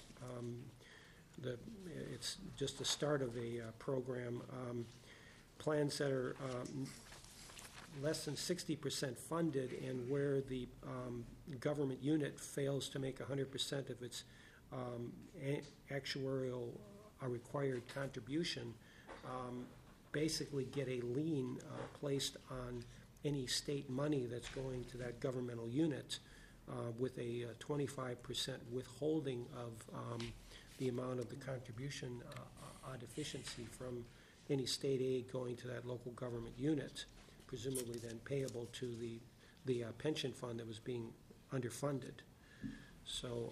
It's just the start of a program. Plans that are less than 60% funded and where the government unit fails to make 100% of its actuarial required contribution, basically get a lien placed on any state money that's going to that governmental unit with a 25% withholding of the amount of the contribution deficiency from any state aid going to that local government unit, presumably then payable to the pension fund that was being underfunded. So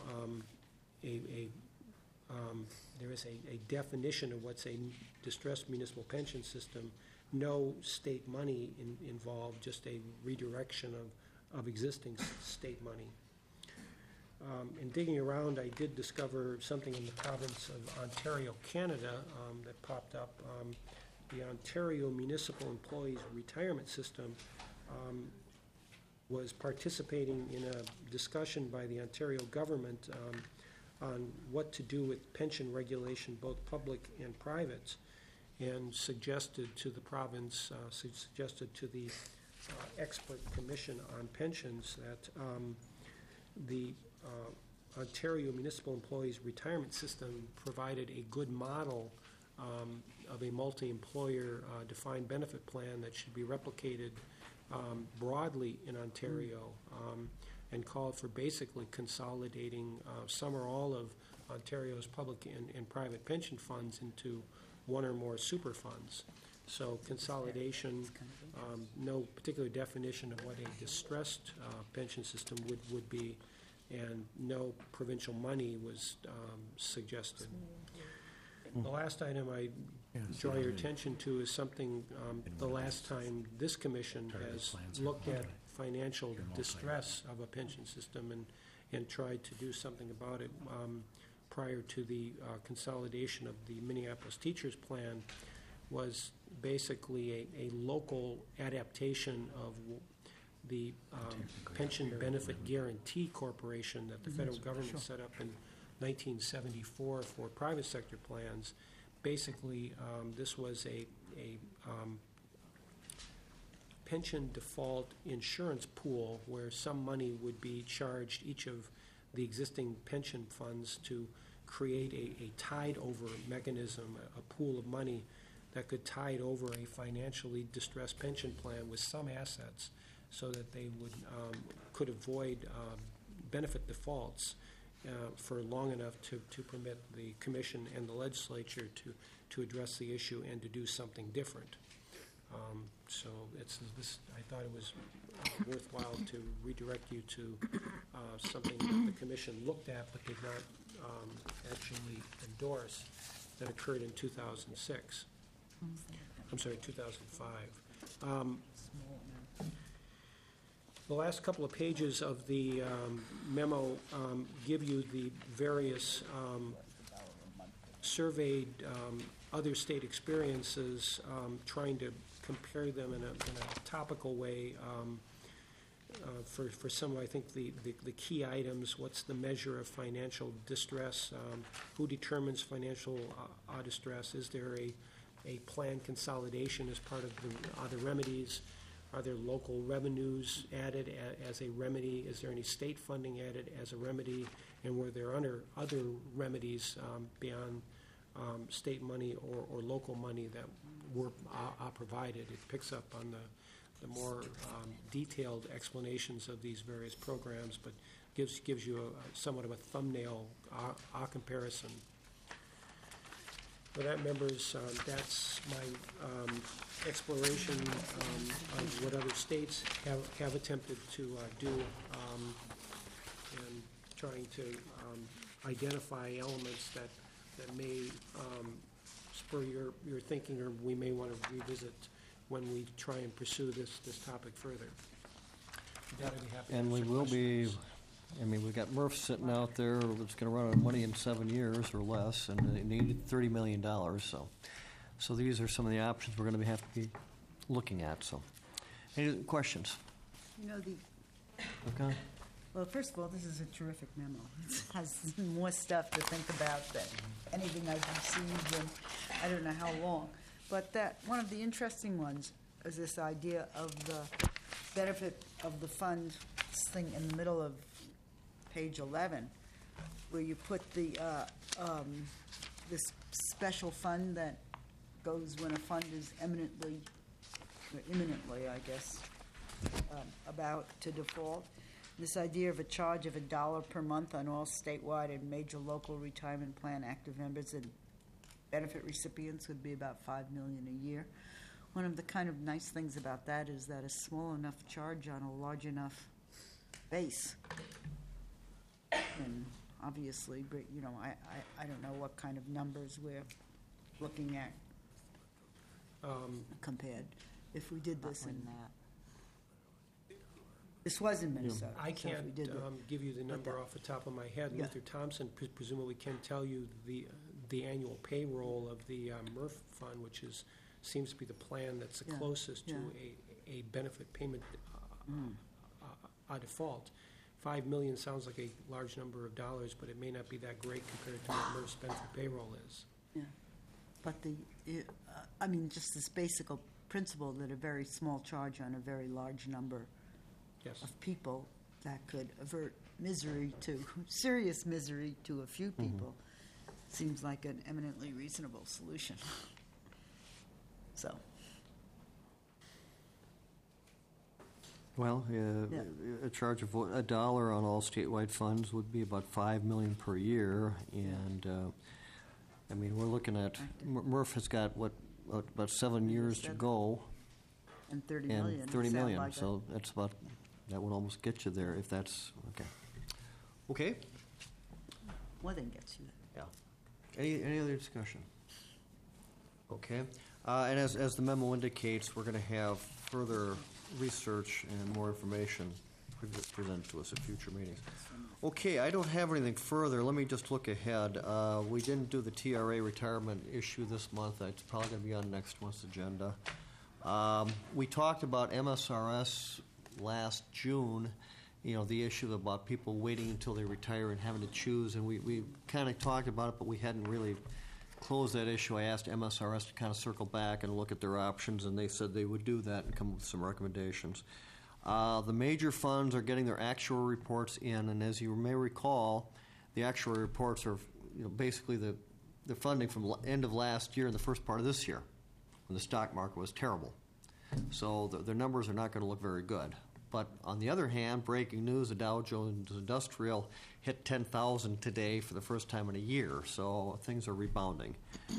there is a definition of what's a distressed municipal pension system. No state money involved, just a redirection of existing state money. In digging around, I did discover something in the province of Ontario, Canada, that popped up. The Ontario Municipal Employees Retirement System was participating in a discussion by the Ontario government on what to do with pension regulation, both public and private, and suggested to the province, suggested to the expert commission on pensions that the Ontario Municipal Employees Retirement System provided a good model of a multi-employer defined benefit plan that should be replicated broadly in Ontario, and called for basically consolidating some or all of Ontario's public and private pension funds into one or more super funds. So consolidation, no particular definition of what a distressed pension system would be, and no provincial money was suggested. The last item I draw your attention to is something the last time this commission has looked at financial distress of a pension system and tried to do something about it prior to the consolidation of the Minneapolis Teachers Plan, was basically a local adaptation of the Pension Benefit Guarantee Corporation that the federal government set up in 1974 for private sector plans. Basically, this was a pension default insurance pool where some money would be charged each of the existing pension funds to create a tide-over mechanism, a pool of money that could tide over a financially distressed pension plan with some assets so that they could avoid benefit defaults for long enough to permit the commission and the legislature to address the issue and to do something different. So I thought it was worthwhile to redirect you to something that the commission looked at but did not actually endorse, that occurred in 2006. I'm sorry, 2005. The last couple of pages of the memo give you the various surveyed other state experiences, trying to compare them in a topical way. For some, I think the key items: what's the measure of financial distress? Who determines financial distress? Is there a planned consolidation as part of the remedies? Are there local revenues added as a remedy? Is there any state funding added as a remedy? And were there other remedies beyond state money or local money that were provided? It picks up on the more detailed explanations of these various programs, but gives you somewhat of a thumbnail comparison. With that, members, that's my exploration of what other states have attempted to do, and trying to identify elements that may spur your thinking, or we may want to revisit when we try and pursue this topic further. With that, I'd be happy to And we answer will be, questions. I mean, we've got Murph sitting out there that's going to run out of money in 7 years or less, and they needed $30 million. So these are some of the options we're going to have to be looking at. So, any questions? You know, Okay. well, first of all, this is a terrific memo. It has more stuff to think about than anything I've received in I don't know how long. But that one of the interesting ones is this idea of the benefit of the fund, this thing in the middle of page 11, where you put the this special fund that goes when a fund is imminently, I guess, about to default. This idea of a charge of $1 per month on all statewide and major local retirement plan active members and benefit recipients would be about $5 million a year. One of the kind of nice things about that is that a small enough charge on a large enough base. And obviously, you know, I don't know what kind of numbers we're looking at compared if we did this in that. This was in Minnesota. I so if can't we did give you the number off the top of my head. Yeah. Luther Thompson presumably can tell you the annual payroll of the MRF fund, which seems to be the plan that's the Yeah, closest to a benefit payment default. $5 million sounds like a large number of dollars, but it may not be that great compared to what MRF's benefit payroll is. Yeah, but I mean, just this basic principle that a very small charge on a very large number Yes. of people that could avert serious misery to a few people seems like an eminently reasonable solution. So, Well, a charge of $1 on all statewide funds would be about $5 million per year, and I mean, we're looking at Murph has got about 7 years to go, and 30 and million. 30 sound million. like So that's about that would almost get you there if that's okay. Okay. more than gets you there. Yeah. Any other discussion? Okay. And as the memo indicates, we're going to have further research and more information presented to us at future meetings. Okay, I don't have anything further. Let me just look ahead. We didn't do the TRA retirement issue this month. It's probably going to be on next month's agenda. We talked about MSRS last June, you know, the issue about people waiting until they retire and having to choose, and we kind of talked about it, but we hadn't really closed that issue. I asked MSRS to kind of circle back and look at their options, and they said they would do that and come up with some recommendations. The major funds are getting their actual reports in, and as you may recall, the actual reports are, you know, basically the funding from end of last year and the first part of this year, when the stock market was terrible. So their numbers are not going to look very good. But on the other hand, breaking news, the Dow Jones Industrial hit 10,000 today for the first time in a year, so things are rebounding.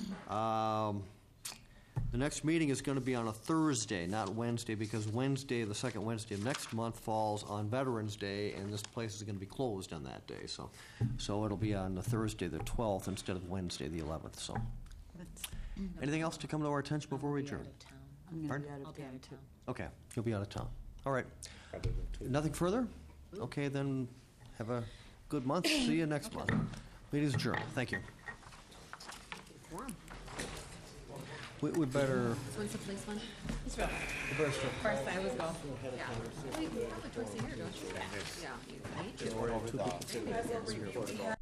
The next meeting is going to be on a Thursday, not Wednesday, because Wednesday, the second Wednesday of next month, falls on Veterans Day, and this place is going to be closed on that day. So it'll be on the Thursday, the 12th, instead of Wednesday, the 11th. So, anything else to come to our attention before we adjourn? I'm going to Pardon? be out I'll of be town, out of too. town. Okay, you'll be out of town. All right. Nothing further? Okay, then have a good month. See you next month. Meeting is adjourned. Thank you. We better. So when's the police one? It's rough. We better start. First, I always go. Yeah. Well, you go twice a year, don't you? Yeah. You need to. Two people.